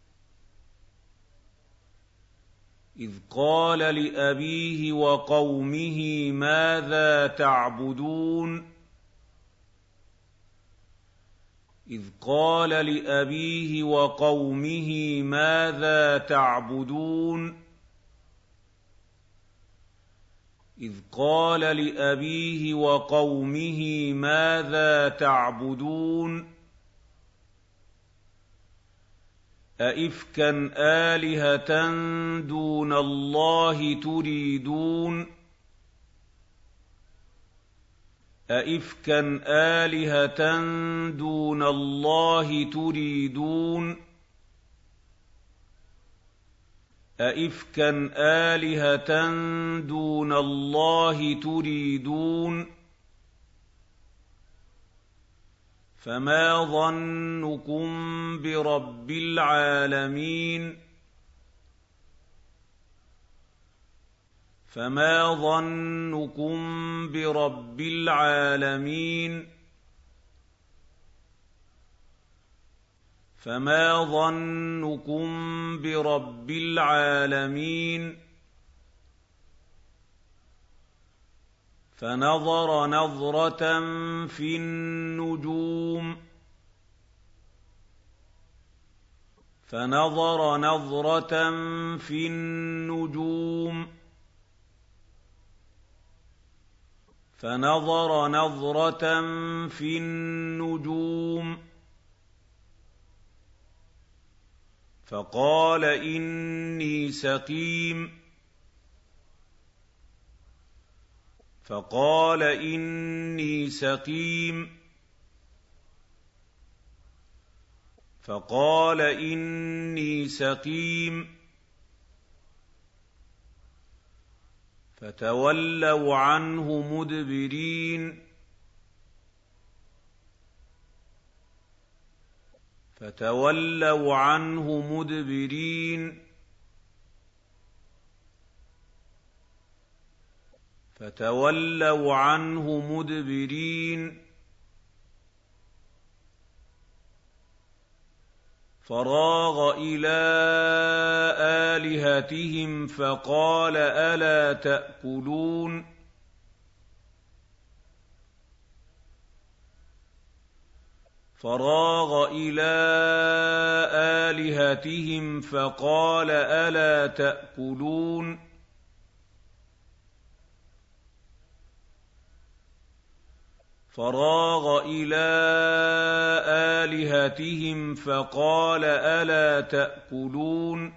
إِذْ قَالَ لِأَبِيهِ وَقَوْمِهِ مَاذَا تَعْبُدُونَ إِذْ قَالَ لِأَبِيهِ وَقَوْمِهِ مَاذَا تَعْبُدُونَ إِذْ قَالَ لِأَبِيهِ وَقَوْمِهِ مَاذَا تَعْبُدُونَ أَئِفْكًا آلِهَةً دُونَ اللَّهِ تُرِيدُونَ أَئِفْكًا آلِهَةً دُونَ اللَّهِ تُرِيدُونَ أَئِفْكًا آلِهَةً دُونَ اللَّهِ تُرِيدُونَ فَمَا ظَنُّكُم بِرَبِّ الْعَالَمِينَ فَمَا ظَنُّكُم بِرَبِّ الْعَالَمِينَ فَمَا ظَنُّكُم بِرَبِّ الْعَالَمِينَ فَنَظَرَ نَظْرَةً فِي النُّجُومِ فَنَظَرَ نَظْرَةً فِي النُّجُومِ فَنَظَرَ نَظْرَةً فِي النُّجُومِ فَقَالَ إِنِّي سَقِيمٌ فَقَالَ إِنِّي سَقِيمٌ فَقَالَ إِنِّي سَقِيمٌ فَتَوَلَّوْا عَنْهُ مُدْبِرِينَ فَتَوَلَّوْا عَنْهُ مُدْبِرِينَ فَتَوَلَّوْا عَنْهُ مُدْبِرِينَ فَرَاغَ إِلَىٰ آلِهَتِهِمْ فَقَالَ أَلَا تَأْكُلُونَ فَرَاغَ إِلَىٰ آلِهَتِهِمْ فَقَالَ أَلَا تَأْكُلُونَ فَرَاغَ إِلَىٰ آلِهَتِهِمْ فَقَالَ أَلَا تَأْكُلُونَ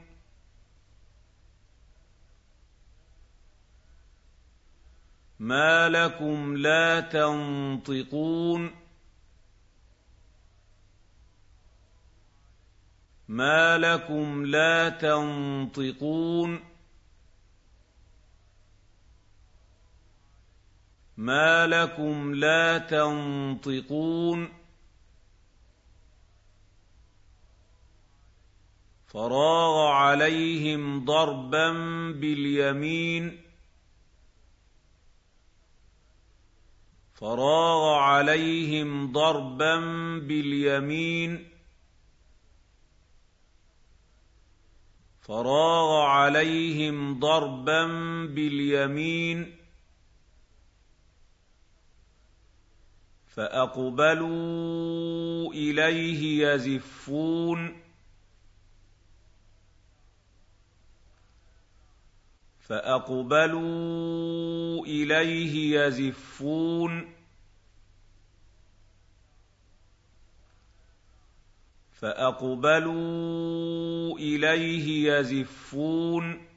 مَا لَكُمْ لَا تَنطِقُونَ مَا لَكُمْ لَا تَنطِقُونَ مَا لَكُمْ لَا تَنطِقُونَ فراغ عليهم ضربا باليمين فراغ عليهم ضربا باليمين فراغ عليهم ضربا باليمين فأقبلوا إليه يزفون فأقبلوا إليه يزفون فأقبلوا إليه يزفون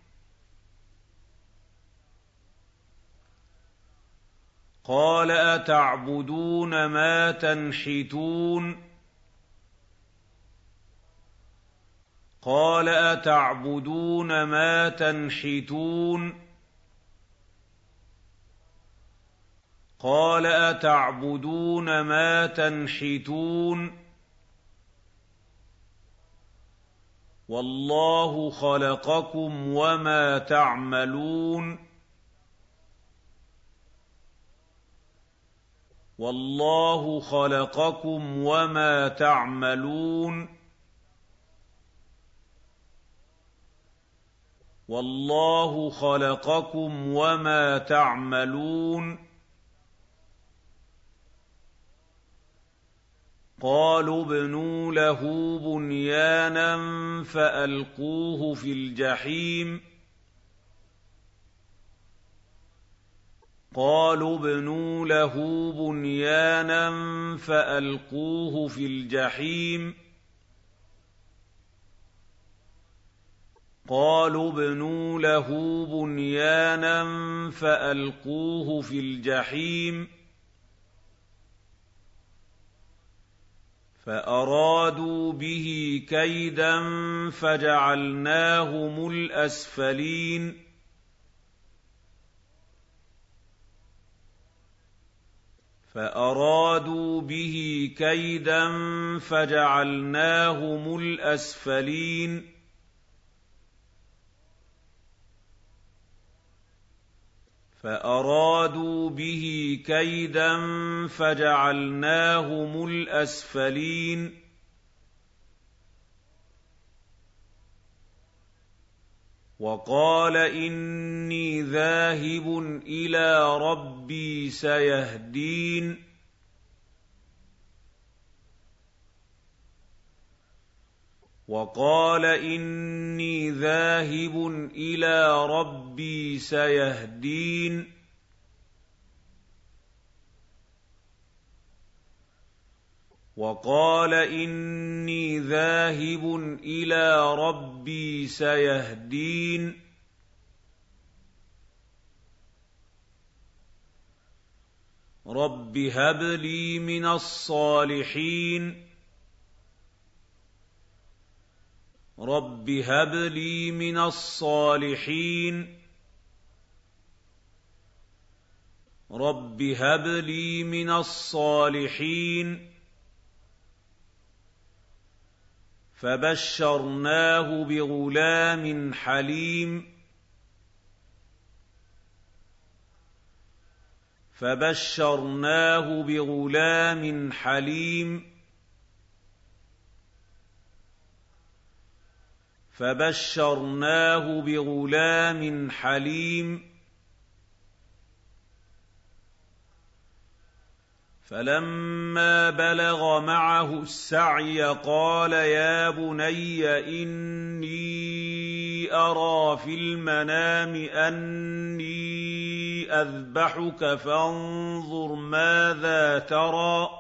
قال أتعبدون ما تنحتون قال أتعبدون ما تنحتون قال أتعبدون ما تنحتون والله خلقكم وما تعملون والله خلقكم وما تعملون والله خلقكم وما تعملون قالوا ابْنُوا لَهُ بُنْيَانًا فَأَلْقُوهُ فِي الْجَحِيمِ قالوا ابْنُوا لَهُ بُنْيَانًا فَأَلْقُوهُ فِي الْجَحِيمِ قالوا ابْنُوا لَهُ بُنْيَانًا فَأَلْقُوهُ فِي الْجَحِيمِ فأرادوا به كيدا فجعلناهم الأسفلين فأرادوا به كيدا فجعلناهم الأسفلين فأرادوا به كيدا فجعلناهم الأسفلين وقال إني ذاهب إلى ربي سيهدين وقال إني ذاهب إلى ربي سيهدين وقال إني ذاهب إلى ربي سيهدين رب هب لي من الصالحين رب هب لي من الصالحين رب هب لي من الصالحين فبشرناه بغلام حليم فبشرناه بغلام حليم فبشرناه بغلام حليم فلما بلغ معه السعي قال يا بني إني أرى في المنام أني أذبحك فانظر ماذا ترى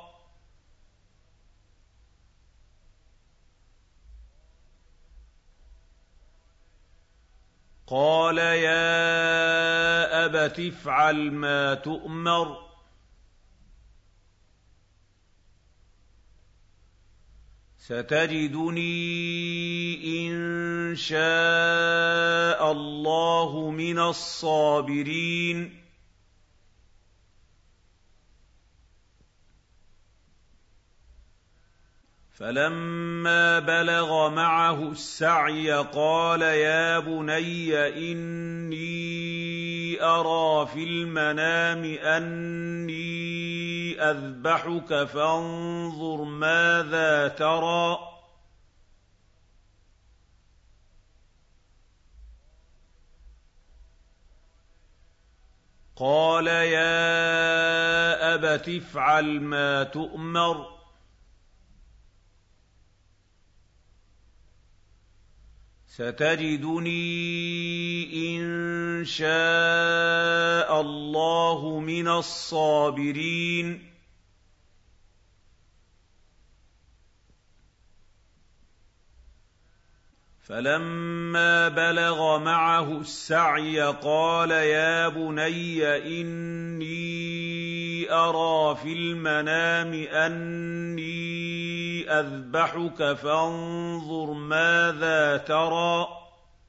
قال يا أبت افعل ما تؤمر ستجدني إن شاء الله من الصابرين فَلَمَّا بَلَغَ مَعَهُ السَّعْيَ قَالَ يَا بُنَيَّ إِنِّي أَرَىٰ فِي الْمَنَامِ أَنِّي أَذْبَحُكَ فَانظُرْ مَاذَا تَرَىٰ ۚ قَالَ يَا أَبَتِ افْعَلْ مَا تُؤْمَرُ ۖ سَتَجِدُنِي إِن شَاءَ اللَّهُ مِنَ الصَّابِرِينَ فَلَمَّا بَلَغَ مَعَهُ السَّعْيَ قَالَ يَا بُنَيَّ إِنِّي أَرَىٰ فِي الْمَنَامِ أَنِّي أَذْبَحُكَ فَانظُرْ مَاذَا تَرَىٰ ۚ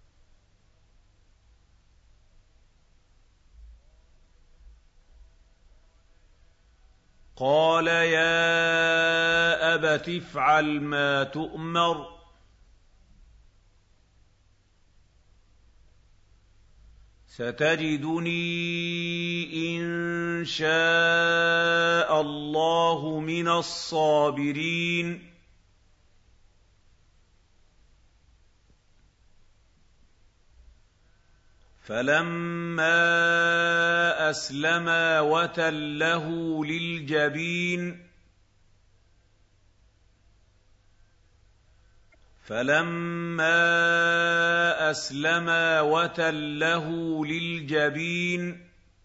قَالَ يَا أَبَتِ افْعَلْ مَا تُؤْمَرُ ۖ سَتَجِدُنِي إِن شَاءَ اللَّهُ مِنَ الصَّابِرِينَ فَلَمَّا أَسْلَمَا وَتَلَّهُ لِلْجَبِينِ فَلَمَّا أَسْلَمَا وَتَلَّهُ لِلْجَبِينِ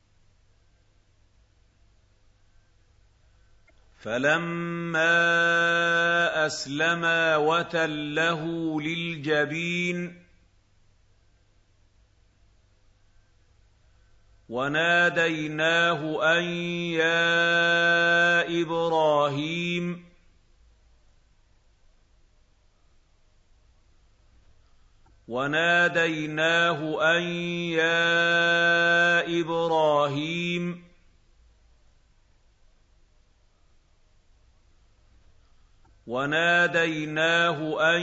فَلَمَّا أَسْلَمَا وَتَلَّهُ لِلْجَبِينِ وَنَادَيْنَاهُ أَن يَا إِبْرَاهِيمُ وَنَادَيْنَاهُ أَن يَا إِبْرَاهِيمُ وَنَادَيْنَاهُ أَن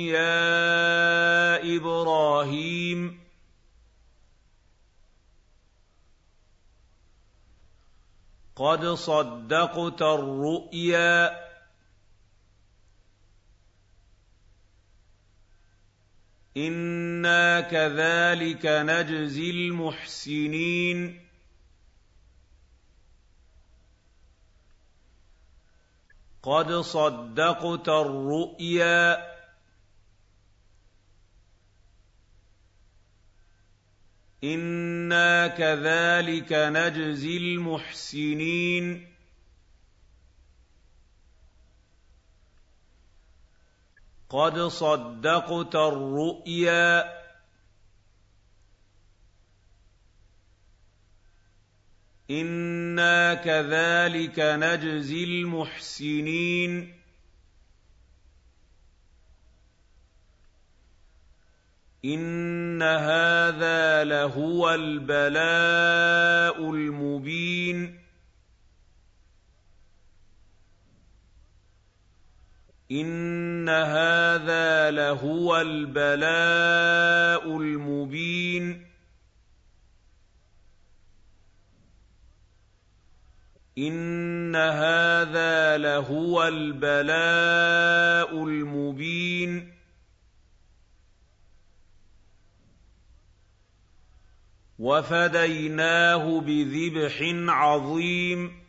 يَا إِبْرَاهِيمُ قَدْ صَدَّقْتَ الرُّؤْيَا ۚ إِنَّا كَذَٰلِكَ نَجْزِي الْمُحْسِنِينَ قَدْ صَدَّقْتَ الرُّؤْيَا ۚ إِنَّا كَذَٰلِكَ نَجْزِي الْمُحْسِنِينَ قَدْ صَدَّقْتَ الرُّؤْيَا ۚ إِنَّا كَذَٰلِكَ نَجْزِي الْمُحْسِنِينَ إِنَّ هَٰذَا لَهُوَ الْبَلَاءُ الْمُبِينُ إِنَّ هَٰذَا لَهُوَ الْبَلَاءُ الْمُبِينُ إِنَّ هَٰذَا لَهُوَ الْبَلَاءُ الْمُبِينُ وَفَدَيْنَاهُ بِذِبْحٍ عَظِيمٍ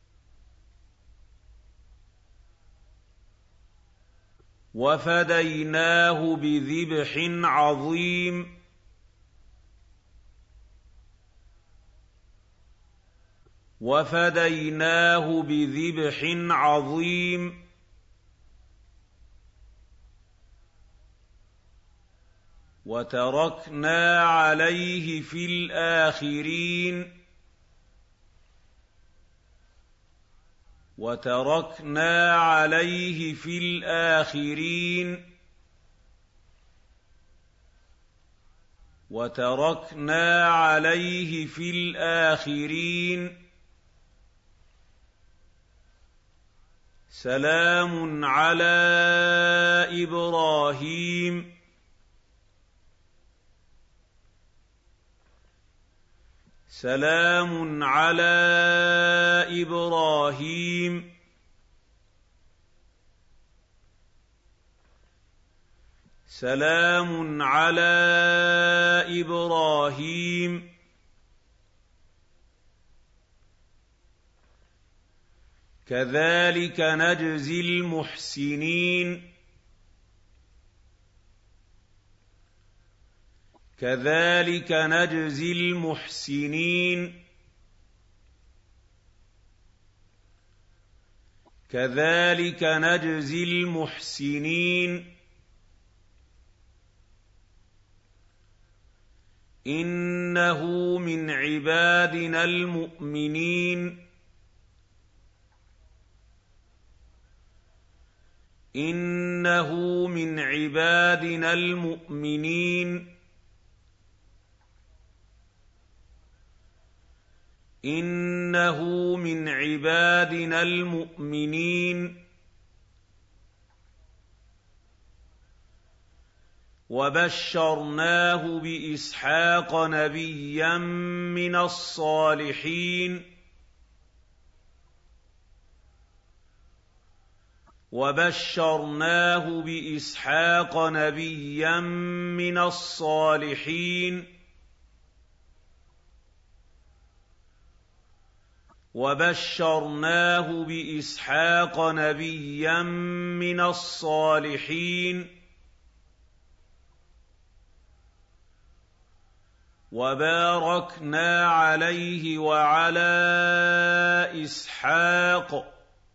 وَفَدَيْنَاهُ بِذِبْحٍ عَظِيمٍ وَفَدَيْنَاهُ بِذِبْحٍ عَظِيمٍ وَتَرَكْنَا عَلَيْهِ فِي الْآخِرِينَ وَتَرَكْنَا عَلَيْهِ فِي الْآخِرِينَ وَتَرَكْنَا عَلَيْهِ فِي الْآخِرِينَ سلام على إبراهيم سلام على إبراهيم سلام على إبراهيم كذلك نجزي المحسنين كذلك نجزي المحسنين كذلك نجزي المحسنين إنه من عبادنا المؤمنين إنه من عبادنا المؤمنين إنه من عبادنا المؤمنين وبشرناه بإسحاق نبيا من الصالحين وبشرناه بإسحاق نبيا من الصالحين وبشرناه بإسحاق نبيا من الصالحين وباركنا عليه وعلى إسحاق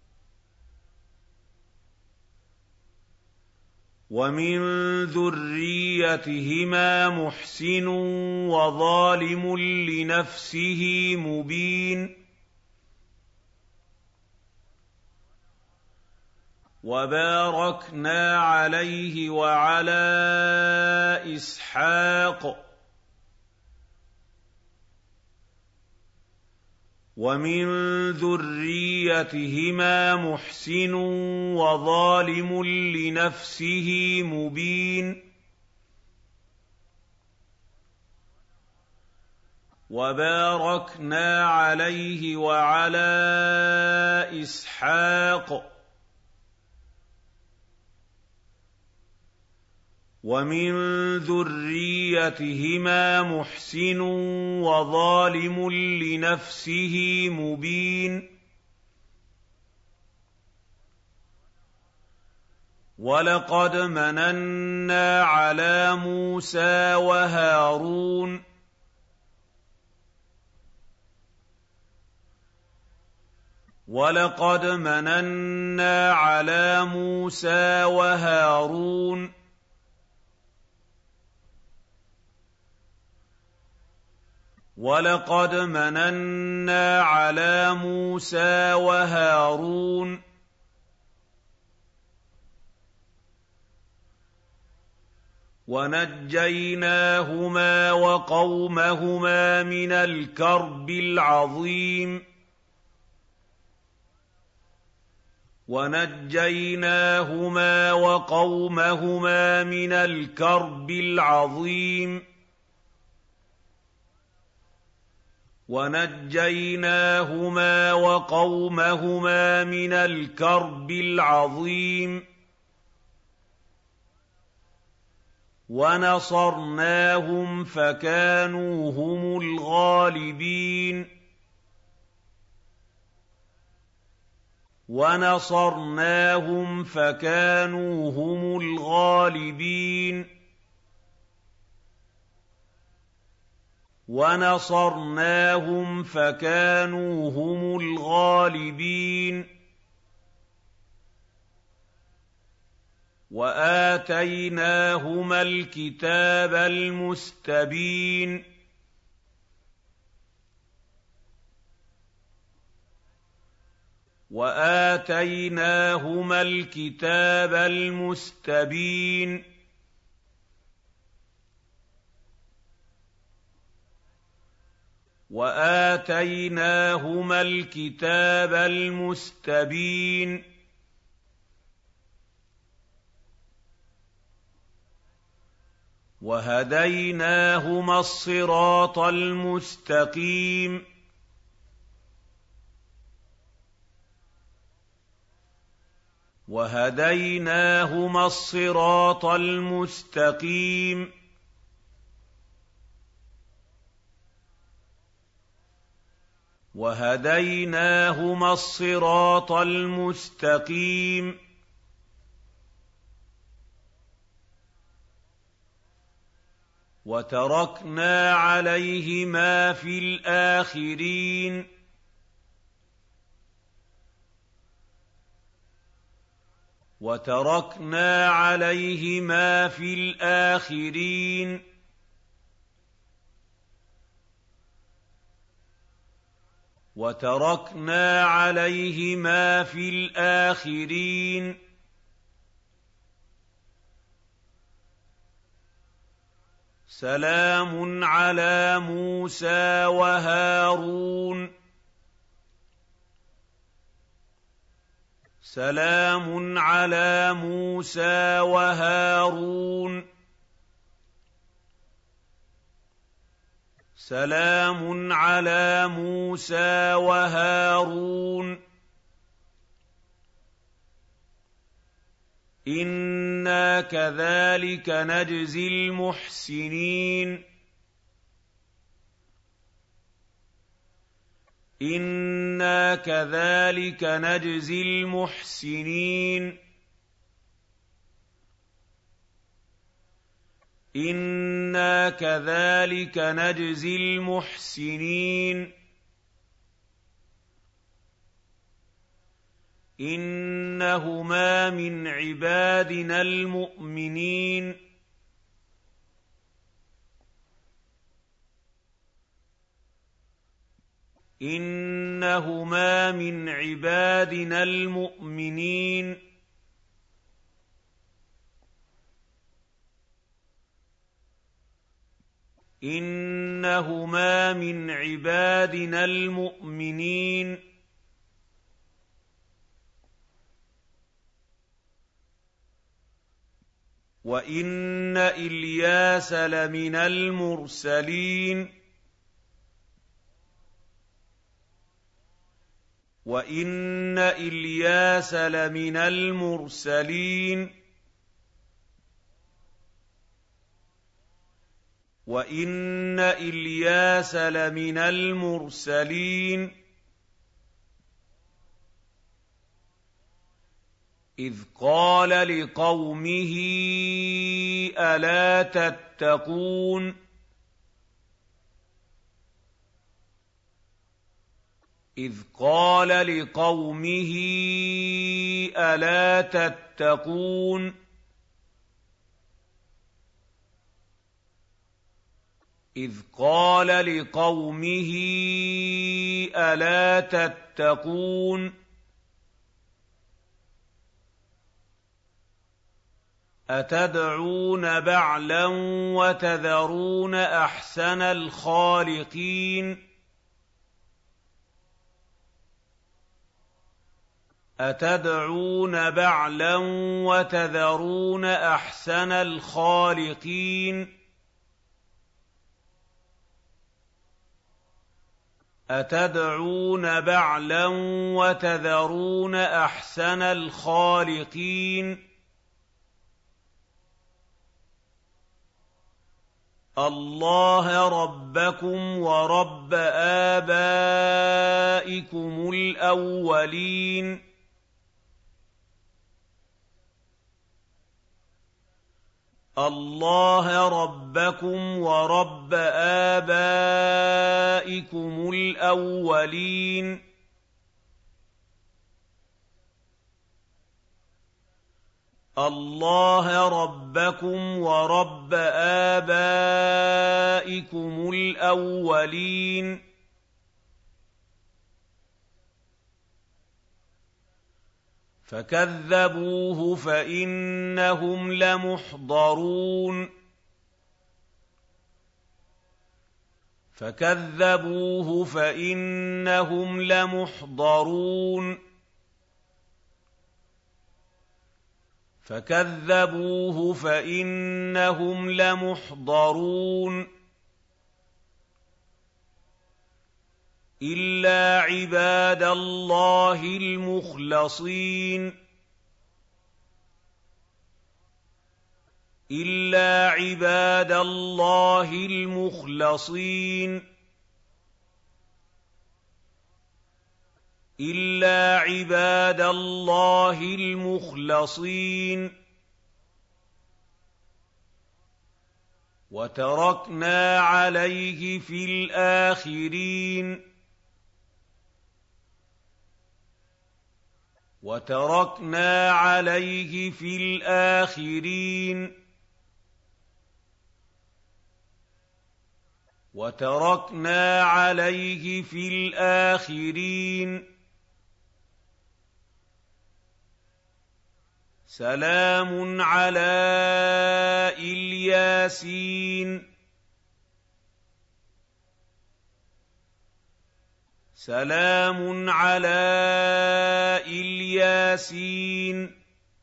ومن ذريتهما محسن وظالم لنفسه مبين وباركنا عليه وعلى إسحاق ومن ذريتهما محسن وظالم لنفسه مبين وباركنا عليه وعلى إسحاق ومن ذريتهما محسن وظالم لنفسه مبين ولقد مننا على موسى وهارون ولقد مننا على موسى وهارون ولقد مننا على موسى وهارون ونجيناهما وقومهما من الكرب العظيم ونجيناهما وقومهما من الكرب العظيم ونجيناهما وقومهما من الكرب العظيم ونصرناهم فكانوا هم الغالبين ونصرناهم فكانوا هم الغالبين ونصرناهم فكانوا هم الغالبين وآتيناهما الكتاب المستبين وآتيناهما الكتاب المستبين وآتيناهما الكتاب المستبين وَهَدَيْنَاهُمَا الصِّرَاطَ الْمُسْتَقِيمَ وَهَدَيْنَاهُمَا الصِّرَاطَ الْمُسْتَقِيمَ وَهَدَيْنَاهُمَا الصِّرَاطَ الْمُسْتَقِيمَ وَتَرَكْنَا عَلَيْهِمَا فِي الْآخِرِينَ وَتَرَكْنَا عَلَيْهِمَا فِي الْآخِرِينَ وَتَرَكْنَا عَلَيْهِمَا فِي الْآخِرِينَ سَلَامٌ عَلَىٰ مُوسَىٰ وَهَارُونَ سَلَامٌ عَلَىٰ مُوسَىٰ وَهَارُونَ سَلَامٌ عَلَىٰ مُوسَىٰ وَهَارُونَ إِنَّا كَذَٰلِكَ نَجْزِي الْمُحْسِنِينَ إِنَّا كَذَٰلِكَ نَجْزِي الْمُحْسِنِينَ إِنَّا كَذَٰلِكَ نَجْزِي الْمُحْسِنِينَ إِنَّهُمَا مِنْ عِبَادِنَا الْمُؤْمِنِينَ إِنَّهُمَا مِنْ عِبَادِنَا الْمُؤْمِنِينَ إِنَّهُمَا مِنْ عِبَادِنَا الْمُؤْمِنِينَ وَإِنَّ إِلْيَاسَ لَمِنَ الْمُرْسَلِينَ وَإِنَّ إِلْيَاسَ لَمِنَ الْمُرْسَلِينَ وَإِنَّ إِلْيَاسَ لَمِنَ الْمُرْسَلِينَ إِذْ قَالَ لِقَوْمِهِ أَلَا تَتَّقُونَ إِذْ قَالَ لِقَوْمِهِ أَلَا تَتَّقُونَ إِذْ قَالَ لِقَوْمِهِ أَلَا تَتَّقُونَ أَتَدْعُونَ بَعْلًا وَتَذَرُونَ أَحْسَنَ الْخَالِقِينَ أَتَدْعُونَ بَعْلًا وَتَذَرُونَ أَحْسَنَ الْخَالِقِينَ أَتَدْعُونَ بَعْلًا وَتَذَرُونَ أَحْسَنَ الْخَالِقِينَ اللَّهَ رَبَّكُمْ وَرَبَّ آبَائِكُمُ الْأَوَّلِينَ اللَّهَ رَبَّكُمْ وَرَبَّ آبَائِكُمُ الْأَوَّلِينَ اللَّهَ رَبَّكُمْ وَرَبَّ آبَائِكُمُ الْأَوَّلِينَ فَكَذَّبُوهُ فَإِنَّهُمْ لَمُحْضَرُونَ فَكَذَّبُوهُ فَإِنَّهُمْ لَمُحْضَرُونَ فَكَذَّبُوهُ فَإِنَّهُمْ لَمُحْضَرُونَ إِلَّا عِبَادَ اللَّهِ الْمُخْلَصِينَ إِلَّا عِبَادَ اللَّهِ الْمُخْلَصِينَ إِلَّا عِبَادَ اللَّهِ الْمُخْلَصِينَ وَتَرَكْنَا عَلَيْهِ فِي الْآخِرِينَ وَتَرَكْنَا عَلَيْهِ فِي الْآخِرِينَ وَتَرَكْنَا عَلَيْهِ فِي الْآخِرِينَ سَلَامٌ عَلَىٰ إِلْ يَاسِينَ سَلَامٌ عَلَىٰ إِلْ يَاسِينَ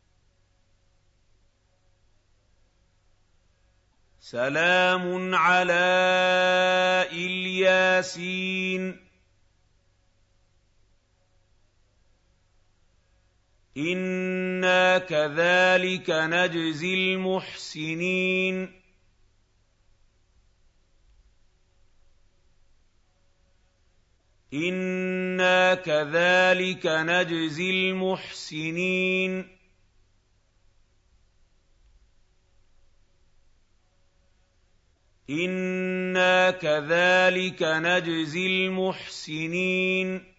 سَلَامٌ عَلَىٰ إِلْ يَاسِينَ إِنَّا كَذَٰلِكَ نَجْزِي الْمُحْسِنِينَ إِنَّا كَذَٰلِكَ نَجْزِي الْمُحْسِنِينَ إِنَّا كَذَٰلِكَ نَجْزِي الْمُحْسِنِينَ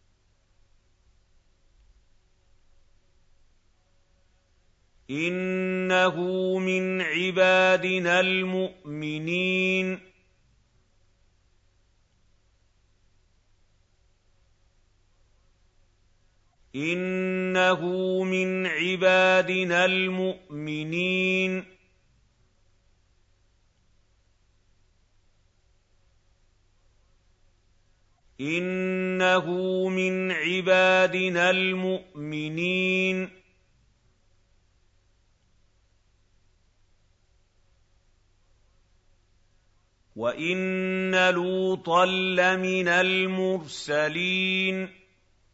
إِنَّهُ مِنْ عِبَادِنَا الْمُؤْمِنِينَ إِنَّهُ مِنْ عِبَادِنَا الْمُؤْمِنِينَ إِنَّهُ مِنْ عِبَادِنَا الْمُؤْمِنِينَ وَإِنَّ لُوطًا لَّمِنَ الْمُرْسَلِينَ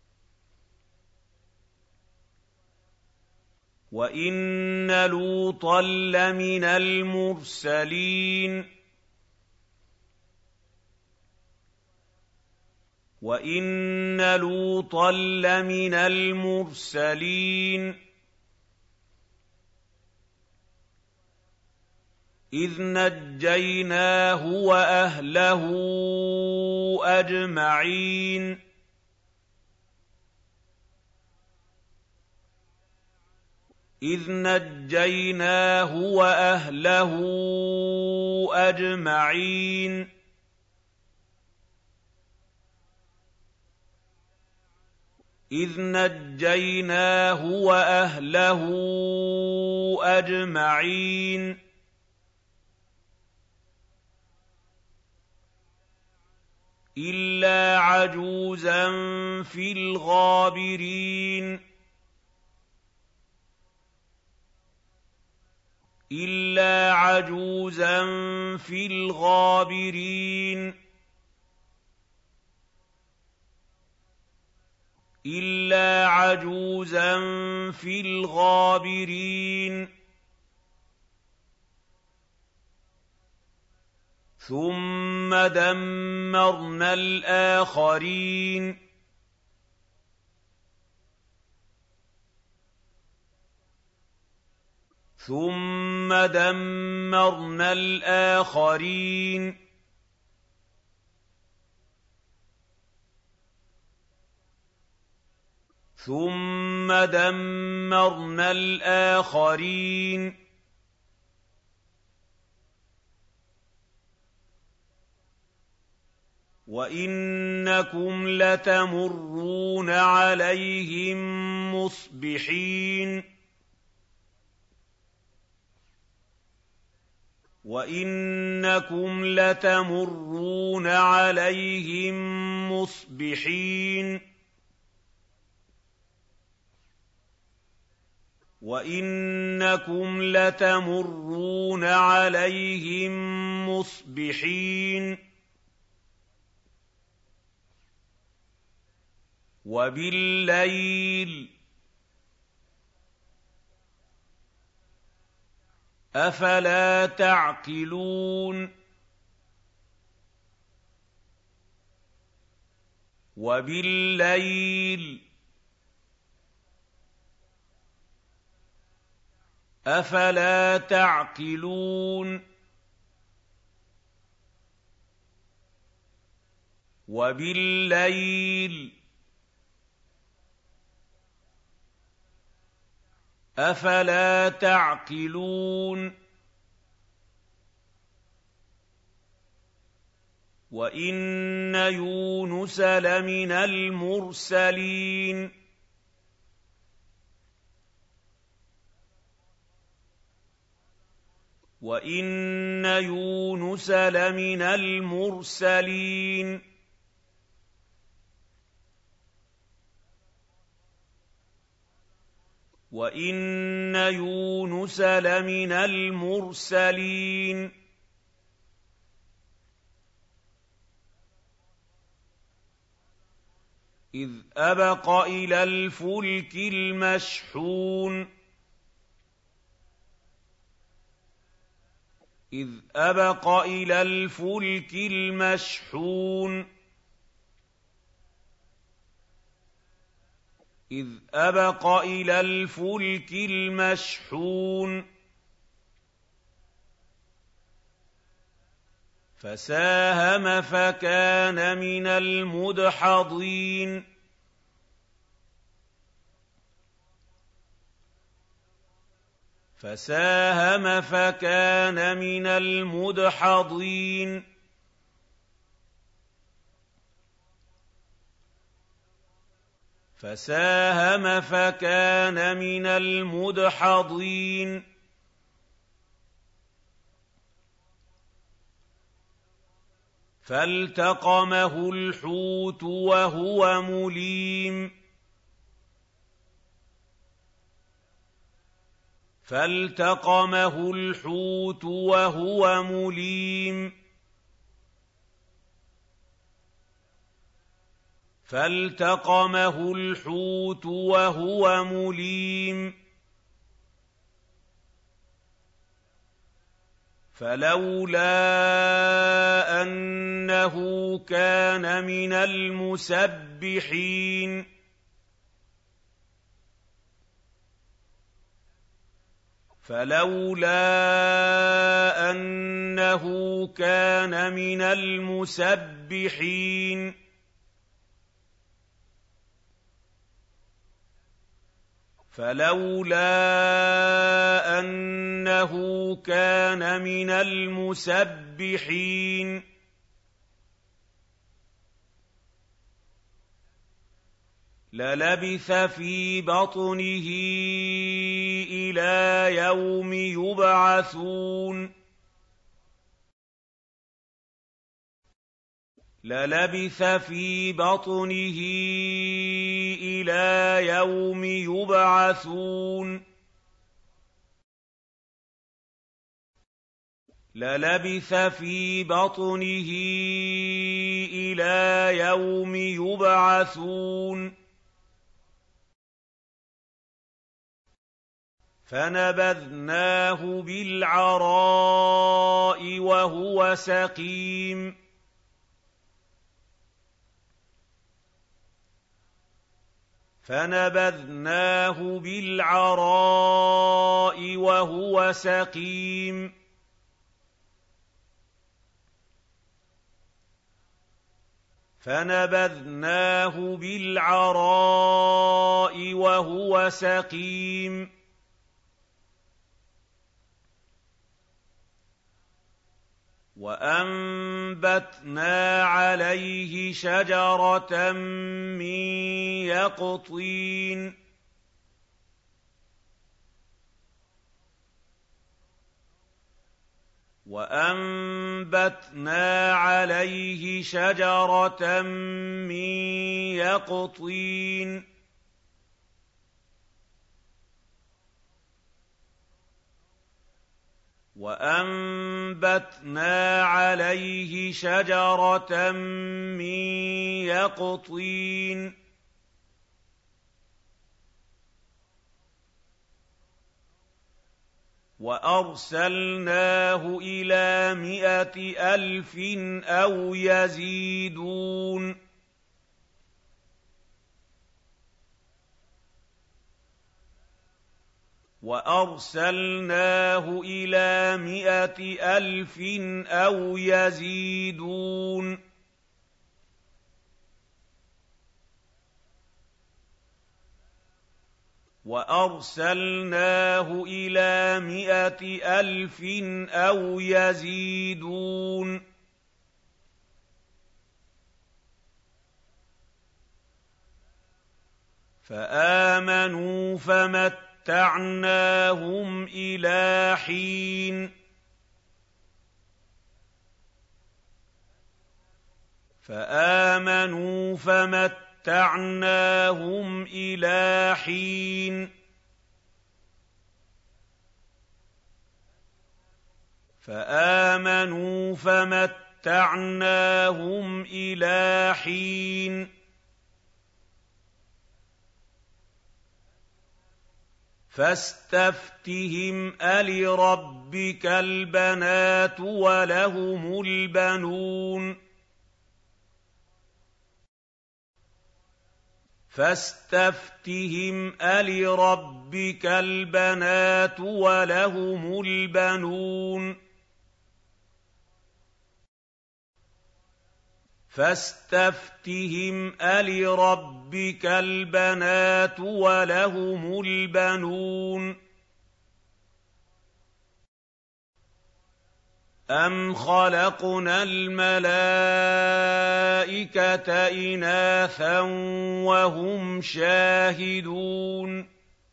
وَإِنَّ لُوطًا لَّمِنَ الْمُرْسَلِينَ وَإِنَّ لُوطًا لَّمِنَ الْمُرْسَلِينَ إِذْ نَجَّيْنَاهُ وَأَهْلَهُ أَجْمَعِينَ إِذْ نَجَّيْنَاهُ وَأَهْلَهُ أَجْمَعِينَ إِذْ نَجَّيْنَاهُ وَأَهْلَهُ أَجْمَعِينَ إِلَّا عَجُوزًا فِي الْغَابِرِينَ إِلَّا عَجُوزًا فِي الْغَابِرِينَ إِلَّا عَجُوزًا فِي الْغَابِرِينَ ثُمَّ دَمَّرْنَا الْآخَرِينَ ثُمَّ دَمَّرْنَا الْآخَرِينَ ثُمَّ دَمَّرْنَا الْآخَرِينَ وَإِنَّكُمْ لَتَمُرُّونَ عَلَيْهِم مُّصْبِحِينَ وَإِنَّكُمْ لَتَمُرُّونَ عَلَيْهِم مُّصْبِحِينَ وَإِنَّكُمْ لَتَمُرُّونَ عَلَيْهِم مُّصْبِحِينَ وَبِاللَّيْلِ ۗ أَفَلَا تَعْقِلُونَ وَبِاللَّيْلِ ۗ أَفَلَا تَعْقِلُونَ وَبِاللَّيْلِ ۗ أَفَلَا تَعْقِلُونَ وَإِنَّ يُونُسَ لَمِنَ الْمُرْسَلِينَ وَإِنَّ يُونُسَ لَمِنَ الْمُرْسَلِينَ وَإِنَّ يُونُسَ لَمِنَ الْمُرْسَلِينَ إِذْ أَبَقَ إِلَى الْفُلْكِ الْمَشْحُونِ إِذْ أَبَقَ إِلَى الْفُلْكِ الْمَشْحُونِ إِذْ أَبَقَ إِلَى الْفُلْكِ الْمَشْحُونِ فَسَاهَمَ فَكَانَ مِنَ الْمُدْحَضِينَ فَسَاهَمَ فَكَانَ مِنَ الْمُدْحَضِينَ فَسَاهَمَ فَكَانَ مِنَ الْمُدْحَضِينَ فَالْتَقَمَهُ الْحُوتُ وَهُوَ مُلِيمٌ فَالْتَقَمَهُ الْحُوتُ وَهُوَ مُلِيمٌ فَالْتَقَمَهُ الْحُوتُ وَهُوَ مُلِيمٌ فَلَوْلَا أَنَّهُ كَانَ مِنَ الْمُسَبِّحِينَ فَلَوْلَا أَنَّهُ كَانَ مِنَ الْمُسَبِّحِينَ فَلَوْلَا أَنَّهُ كَانَ مِنَ الْمُسَبِّحِينَ لَلَبِثَ فِي بَطْنِهِ إِلَىٰ يَوْمِ يُبْعَثُونَ لَلَبِثَ فِي بَطْنِهِ إِلَىٰ يَوْمِ يُبْعَثُونَ لَلَبِثَ فِي بَطْنِهِ إِلَىٰ يَوْمِ يُبْعَثُونَ فَنَبَذْنَاهُ بِالْعَرَاءِ وَهُوَ سَقِيمٌ فَنَبَذْنَاهُ بِالْعَرَاءِ وَهُوَ سَقِيمٌ فَنَبَذْنَاهُ بِالْعَرَاءِ وَهُوَ سَقِيمٌ وَأَنبَتْنَا عَلَيْهِ شَجَرَةً مِّن يَقْطِينٍ وَأَنبَتْنَا عَلَيْهِ شَجَرَةً مِّن يَقْطِينٍ وَأَنبَتْنَا عَلَيْهِ شَجَرَةً مِّن يَقْطِينٍ وَأَرْسَلْنَاهُ إِلَىٰ مِائَةِ أَلْفٍ أَوْ يَزِيدُونَ وَأَرْسَلْنَاهُ إِلَىٰ مِائَةِ أَلْفٍ أَوْ يَزِيدُونَ وَأَرْسَلْنَاهُ إِلَىٰ مِائَةِ أَلْفٍ أَوْ يَزِيدُونَ فَآمَنُوا فَمَتَّعْنَاهُمْ إِلَىٰ حِينٍ فَآمَنُوا فَمَتَّعْنَاهُمْ إِلَىٰ حِينٍ فَآمَنُوا فَمَتَّعْنَاهُمْ إِلَىٰ حِينٍ فَاسْتَفْتِهِمْ أَلِرَبِّكَ الْبَنَاتُ وَلَهُمُ الْبَنُونَ فَاسْتَفْتِهِمْ أَلِرَبِّكَ الْبَنَاتُ وَلَهُمُ الْبَنُونَ فَاسْتَفْتِهِمْ أَلِرَبِّكَ الْبَنَاتُ وَلَهُمُ الْبَنُونَ أَمْ خَلَقْنَا الْمَلَائِكَةَ إِنَاثًا وَهُمْ شَاهِدُونَ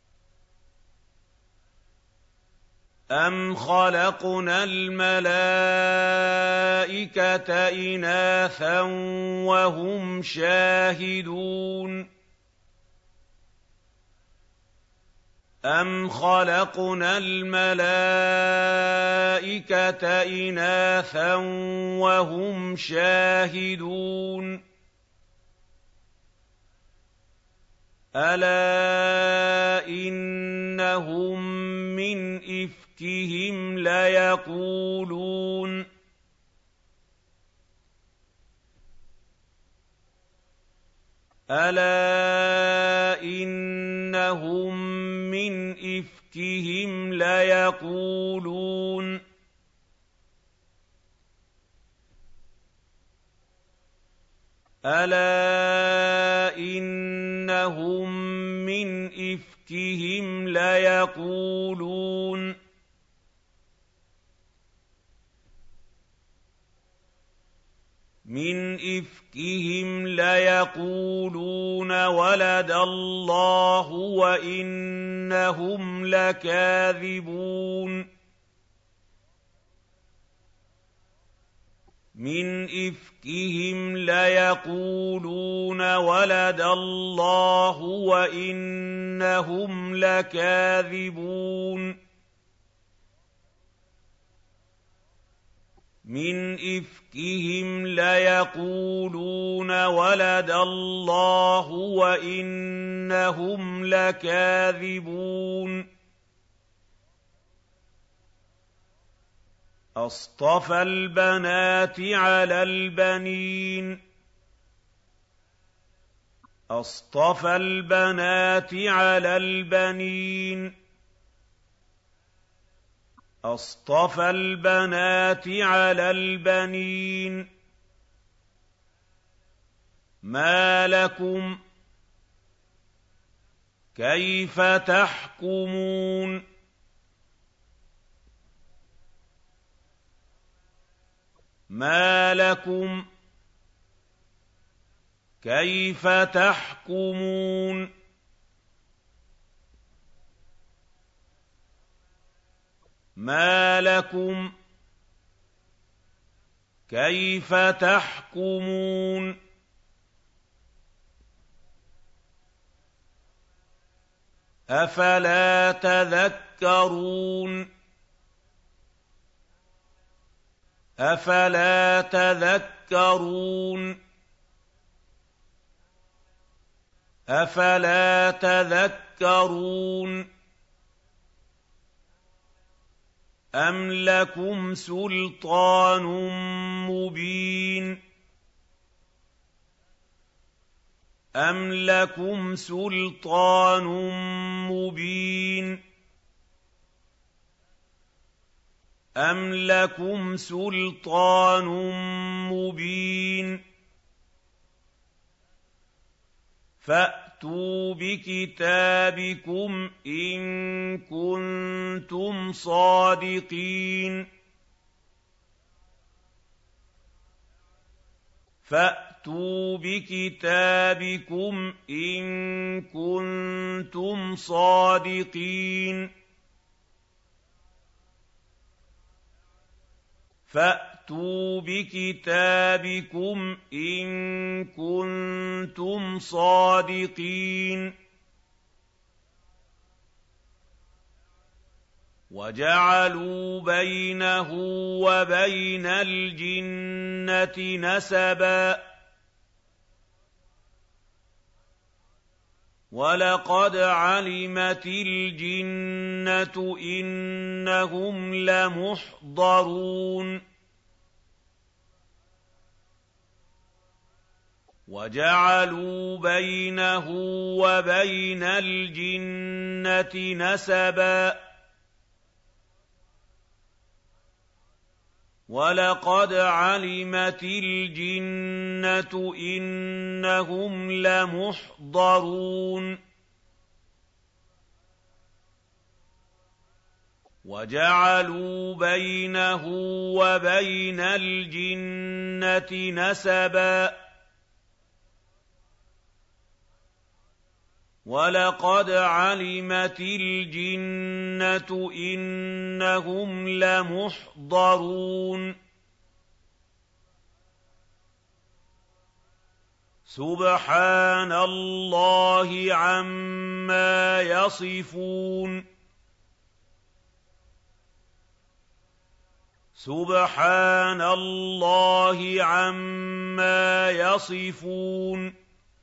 أَمْ خَلَقْنَا الْمَلَائِكَةَ إِنَاثًا وَهُمْ شَاهِدُونَ أَمْ خَلَقْنَا الْمَلَائِكَةَ إِنَاثًا وَهُمْ شَاهِدُونَ أَلَا إِنَّهُم مِّنْ إِفْكِهِمْ لَيَقُولُونَ أَلَا إِنَّهُم مِّنْ إِفْكِهِمْ لَيَقُولُونَ أَلَا إِنَّهُم مِّنْ إِفْكِهِمْ لَيَقُولُونَ مِنْ إِفْكِهِمْ لَيَقُولُونَ وَلَدَ اللَّهُ وَإِنَّهُمْ لَكَاذِبُونَ مِنْ إِفْكِهِمْ لَيَقُولُونَ وَلَدَ اللَّهُ وَإِنَّهُمْ لَكَاذِبُونَ مِنْ إِفْكِهِمْ لَيَقُولُونَ وَلَدَ اللَّهُ وَإِنَّهُمْ لَكَاذِبُونَ أَصْطَفَى الْبَنَاتِ عَلَى الْبَنِينَ أَصْطَفَى الْبَنَاتِ عَلَى الْبَنِينَ أَصْطَفَى الْبَنَاتِ عَلَى الْبَنِينَ مَا لَكُمْ كَيْفَ تَحْكُمُونَ مَا لَكُمْ كَيْفَ تَحْكُمُونَ مَا لَكُمْ كَيْفَ تَحْكُمُونَ أَفَلَا تَذَكَّرُونَ أَفَلَا تَذَكَّرُونَ أَفَلَا تَذَكَّرُونَ أَمْ لَكُمْ سُلْطَانٌ مُّبِينٌ أَمْ لَكُمْ سُلْطَانٌ مُّبِينٌ أَمْ لَكُمْ سُلْطَانٌ مُّبِينٌ فَأْتُوا بِكِتَابِكُمْ إِن كُنتُمْ صَادِقِينَ فَأْتُوا بِكِتَابِكُمْ إِن كُنتُمْ صَادِقِينَ فَأْتُوا بِكِتَابِكُمْ إِن كُنتُمْ صَادِقِينَ وَجَعَلُوا بَيْنَهُ وَبَيْنَ الْجِنَّةِ نَسَبًا ۚ وَلَقَدْ عَلِمَتِ الْجِنَّةُ إِنَّهُمْ لَمُحْضَرُونَ وَجَعَلُوا بَيْنَهُ وَبَيْنَ الْجِنَّةِ نَسَبًا ۚ وَلَقَدْ عَلِمَتِ الْجِنَّةُ إِنَّهُمْ لَمُحْضَرُونَ وَجَعَلُوا بَيْنَهُ وَبَيْنَ الْجِنَّةِ نَسَبًا ۚ وَلَقَدْ عَلِمَتِ الْجِنَّةُ إِنَّهُمْ لَمُحْضَرُونَ سُبْحَانَ اللَّهِ عَمَّا يَصِفُونَ سُبْحَانَ اللَّهِ عَمَّا يَصِفُونَ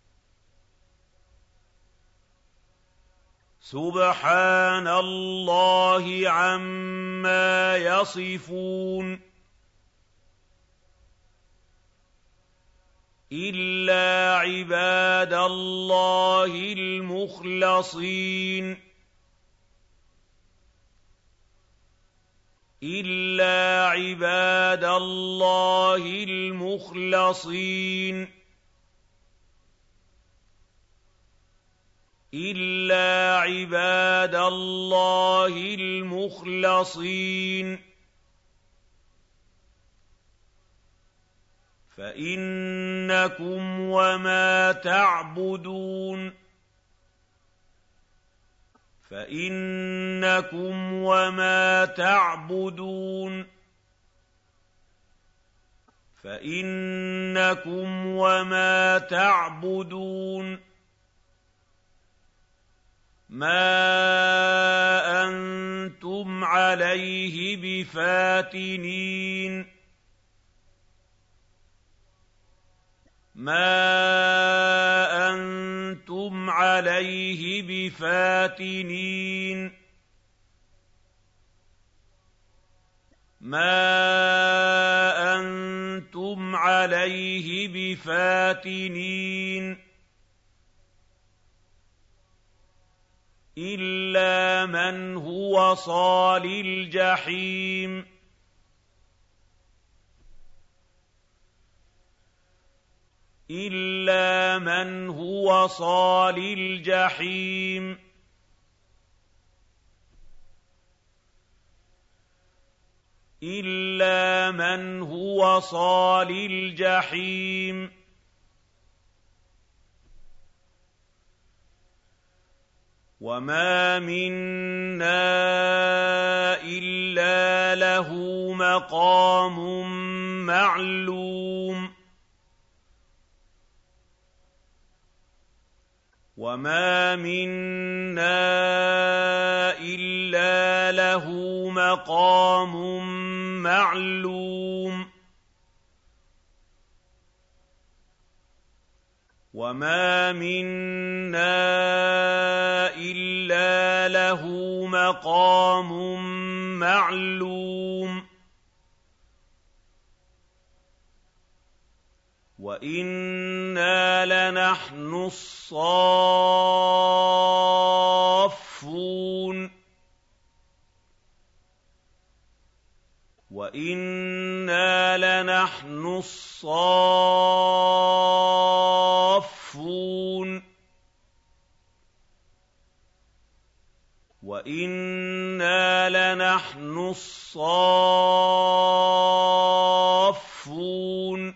سُبْحَانَ اللَّهِ عَمَّا يَصِفُونَ إِلَّا عِبَادَ اللَّهِ الْمُخْلَصِينَ إِلَّا عِبَادَ اللَّهِ الْمُخْلَصِينَ إِلَّا عِبَادَ اللَّهِ الْمُخْلَصِينَ فَإِنَّكُمْ وَمَا تَعْبُدُونَ فَإِنَّكُمْ وَمَا تَعْبُدُونَ فَإِنَّكُمْ وَمَا تَعْبُدُونَ مَا أَنتُمْ عَلَيْهِ بِفَاتِنِينَ مَا أَنتُمْ عَلَيْهِ بِفَاتِنِينَ مَا أَنتُمْ عَلَيْهِ بِفَاتِنِينَ إِلَّا مَنْ هُوَ صَالِ الْجَحِيمِ إِلَّا مَنْ هُوَ صَالِ الْجَحِيمِ إِلَّا مَنْ هُوَ صَالِ الْجَحِيمِ وَمَا مِنَّا إِلَّا لَهُ مَقَامٌ مَّعْلُومٌ وَمَا مِنَّا إِلَّا لَهُ مَقَامٌ مَّعْلُومٌ وَمَا مِنَّا إِلَّا لَهُ مَقَامٌ مَّعْلُومٌ وَإِنَّا لَنَحْنُ الصَّافُّونَ وَإِنَّا لَنَحْنُ الصَّافُّونَ وَإِنَّا لَنَحْنُ الصَّافُّونَ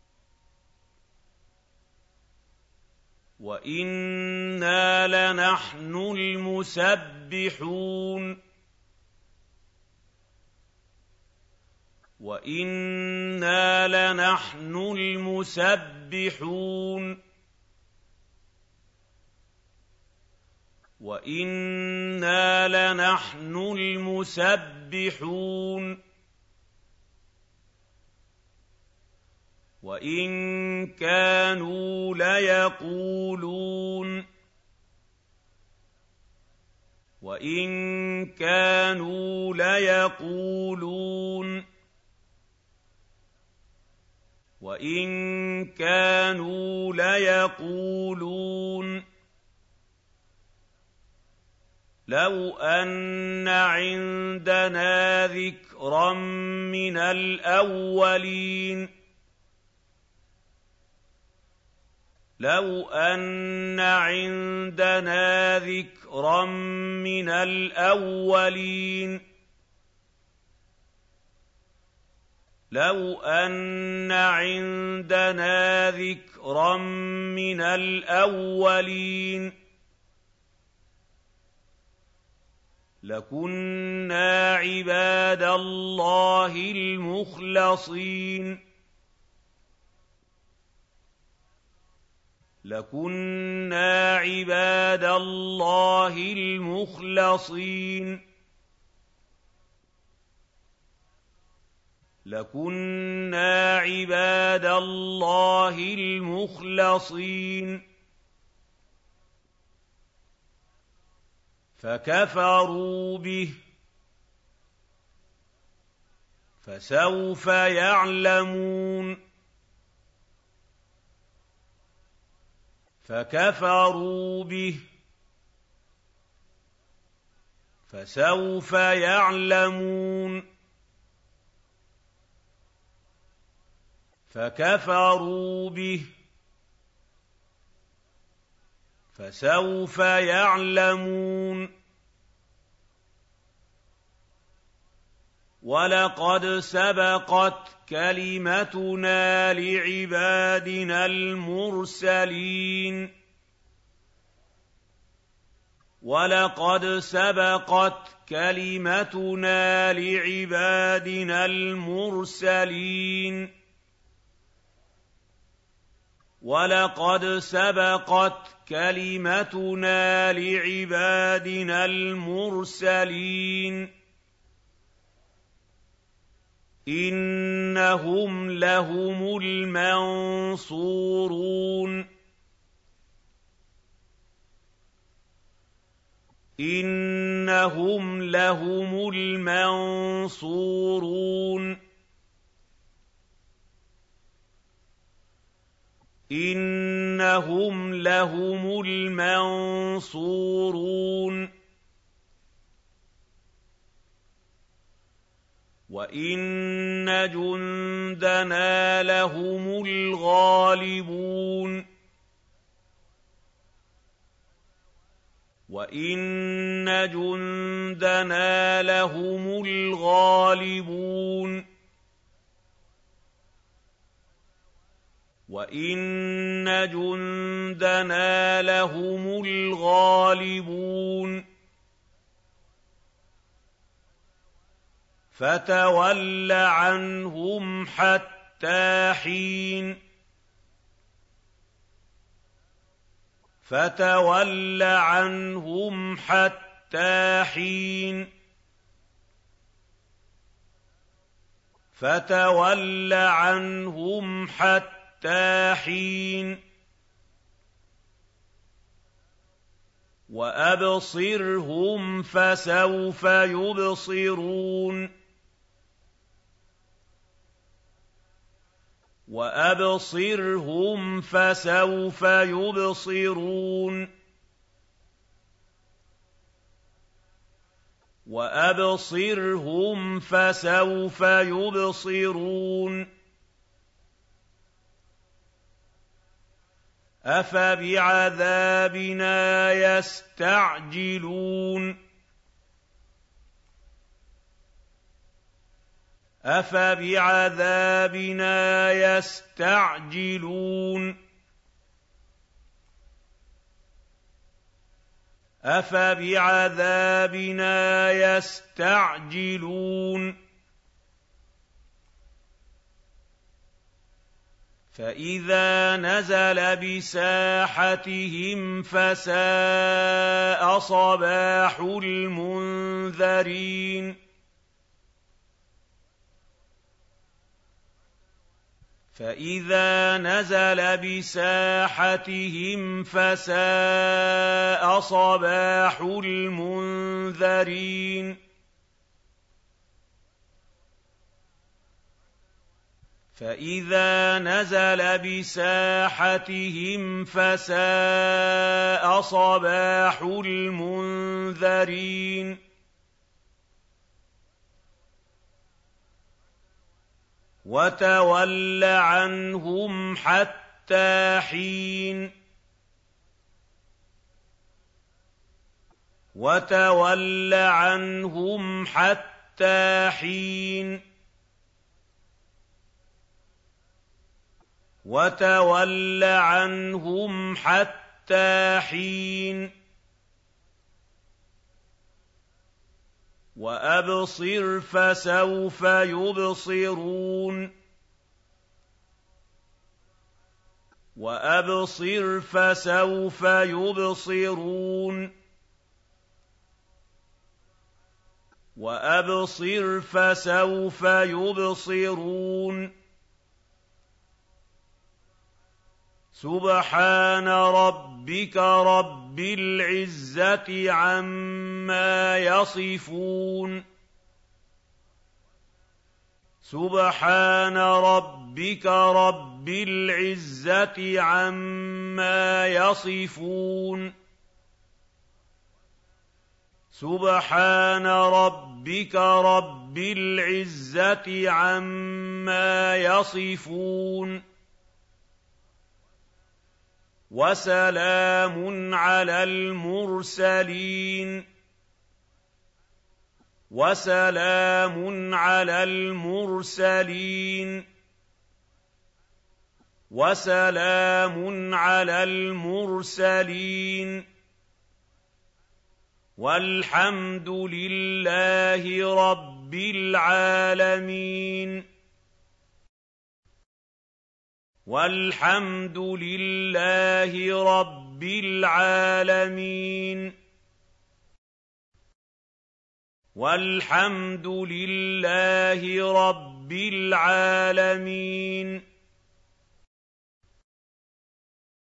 وَإِنَّا لَنَحْنُ الْمُسَبِّحُونَ وَإِنَّا لَنَحْنُ الْمُسَبِّحُونَ وَإِنَّا لَنَحْنُ الْمُسَبِّحُونَ وَإِن كَانُوا لَيَقُولُونَ وَإِن كَانُوا لَيَقُولُونَ وَإِن كَانُوا لَيَقُولُونَ لَوْ أَنَّ عِندَنَا ذِكْرًا مِّنَ الْأَوَّلِينَ لَوْ أَنَّ عِندَنَا ذِكْرًا مِّنَ الْأَوَّلِينَ لَوْ أَنَّ عِندَنَا ذِكْرًا مِّنَ الْأَوَّلِينَ لَكُنَّا عِبَادَ اللَّهِ الْمُخْلَصِينَ لَكُنَّا عِبَادَ اللَّهِ الْمُخْلَصِينَ لَكُنَّا عِبَادَ اللَّهِ الْمُخْلَصِينَ فَكَفَرُوا بِهِ فَسَوْفَ يَعْلَمُونَ فَكَفَرُوا بِهِ فَسَوْفَ يَعْلَمُونَ فَكَفَرُوا بِهِ فَسَوْفَ يَعْلَمُونَ وَلَقَدْ سَبَقَتْ كَلِمَتُنَا لِعِبَادِنَا الْمُرْسَلِينَ وَلَقَدْ سَبَقَتْ كَلِمَتُنَا لِعِبَادِنَا الْمُرْسَلِينَ وَلَقَدْ سَبَقَتْ كَلِمَتُنَا لِعِبَادِنَا الْمُرْسَلِينَ إِنَّهُمْ لَهُمُ الْمَنصُورُونَ إِنَّهُمْ لَهُمُ الْمَنصُورُونَ إِنَّهُمْ لَهُمُ الْمَنصُورُونَ وَإِنَّ جُندَنَا لَهُمُ الْغَالِبُونَ وَإِنَّ جُندَنَا لَهُمُ الْغَالِبُونَ وَإِنَّ جُندَنَا لَهُمُ الْغَالِبُونَ فَتَوَلَّ عَنْهُمْ حَتَّىٰ حِينٍ فَتَوَلَّ عَنْهُمْ حَتَّىٰ حِينٍ فَتَوَلَّ عَنْهُمْ حَتَّىٰ حِينٍ وَأَبْصِرْهُمْ فَسَوْفَ يُبْصِرُونَ وَأَبْصِرْهُمْ فَسَوْفَ يُبْصِرُونَ وَأَبْصِرْهُمْ فَسَوْفَ يُبْصِرُونَ أَفَبِعَذَابِنَا يَسْتَعْجِلُونَ أَفَبِعَذَابِنَا يَسْتَعْجِلُونَ أَفَبِعَذَابِنَا يَسْتَعْجِلُونَ فَإِذَا نَزَلَ بِسَاحَتِهِمْ فَسَاءَ صَبَاحُ الْمُنذَرِينَ فَإِذَا نَزَلَ بِسَاحَتِهِمْ فَسَاءَ صَبَاحُ الْمُنذَرِينَ فَإِذَا نَزَلَ بِسَاحَتِهِمْ فَسَاءَ صَبَاحُ الْمُنذَرِينَ وَتَوَلَّ عَنْهُمْ حَتَّىٰ حِينٍ وَتَوَلَّ عَنْهُمْ حَتَّىٰ حِينٍ وَتَوَلَّ عَنْهُمْ حَتَّىٰ حِينٍ وَأَبْصِرْ فَسَوْفَ يُبْصِرُونَ وَأَبْصِرْ فَسَوْفَ يُبْصِرُونَ وَأَبْصِرْ فَسَوْفَ يُبْصِرُونَ سُبْحَانَ رَبِّكَ رَبِّ الْعِزَّةِ عَمَّا يَصِفُونَ سُبْحَانَ رَبِّكَ رَبِّ الْعِزَّةِ عَمَّا يَصِفُونَ سُبْحَانَ رَبِّكَ رَبِّ الْعِزَّةِ عَمَّا يَصِفُونَ وَسَلَامٌ عَلَى الْمُرْسَلِينَ وَسَلَامٌ عَلَى الْمُرْسَلِينَ وَسَلَامٌ عَلَى الْمُرْسَلِينَ وَالْحَمْدُ لِلَّهِ رَبِّ الْعَالَمِينَ وَالْحَمْدُ لِلَّهِ رَبِّ الْعَالَمِينَ وَالْحَمْدُ لِلَّهِ رَبِّ الْعَالَمِينَ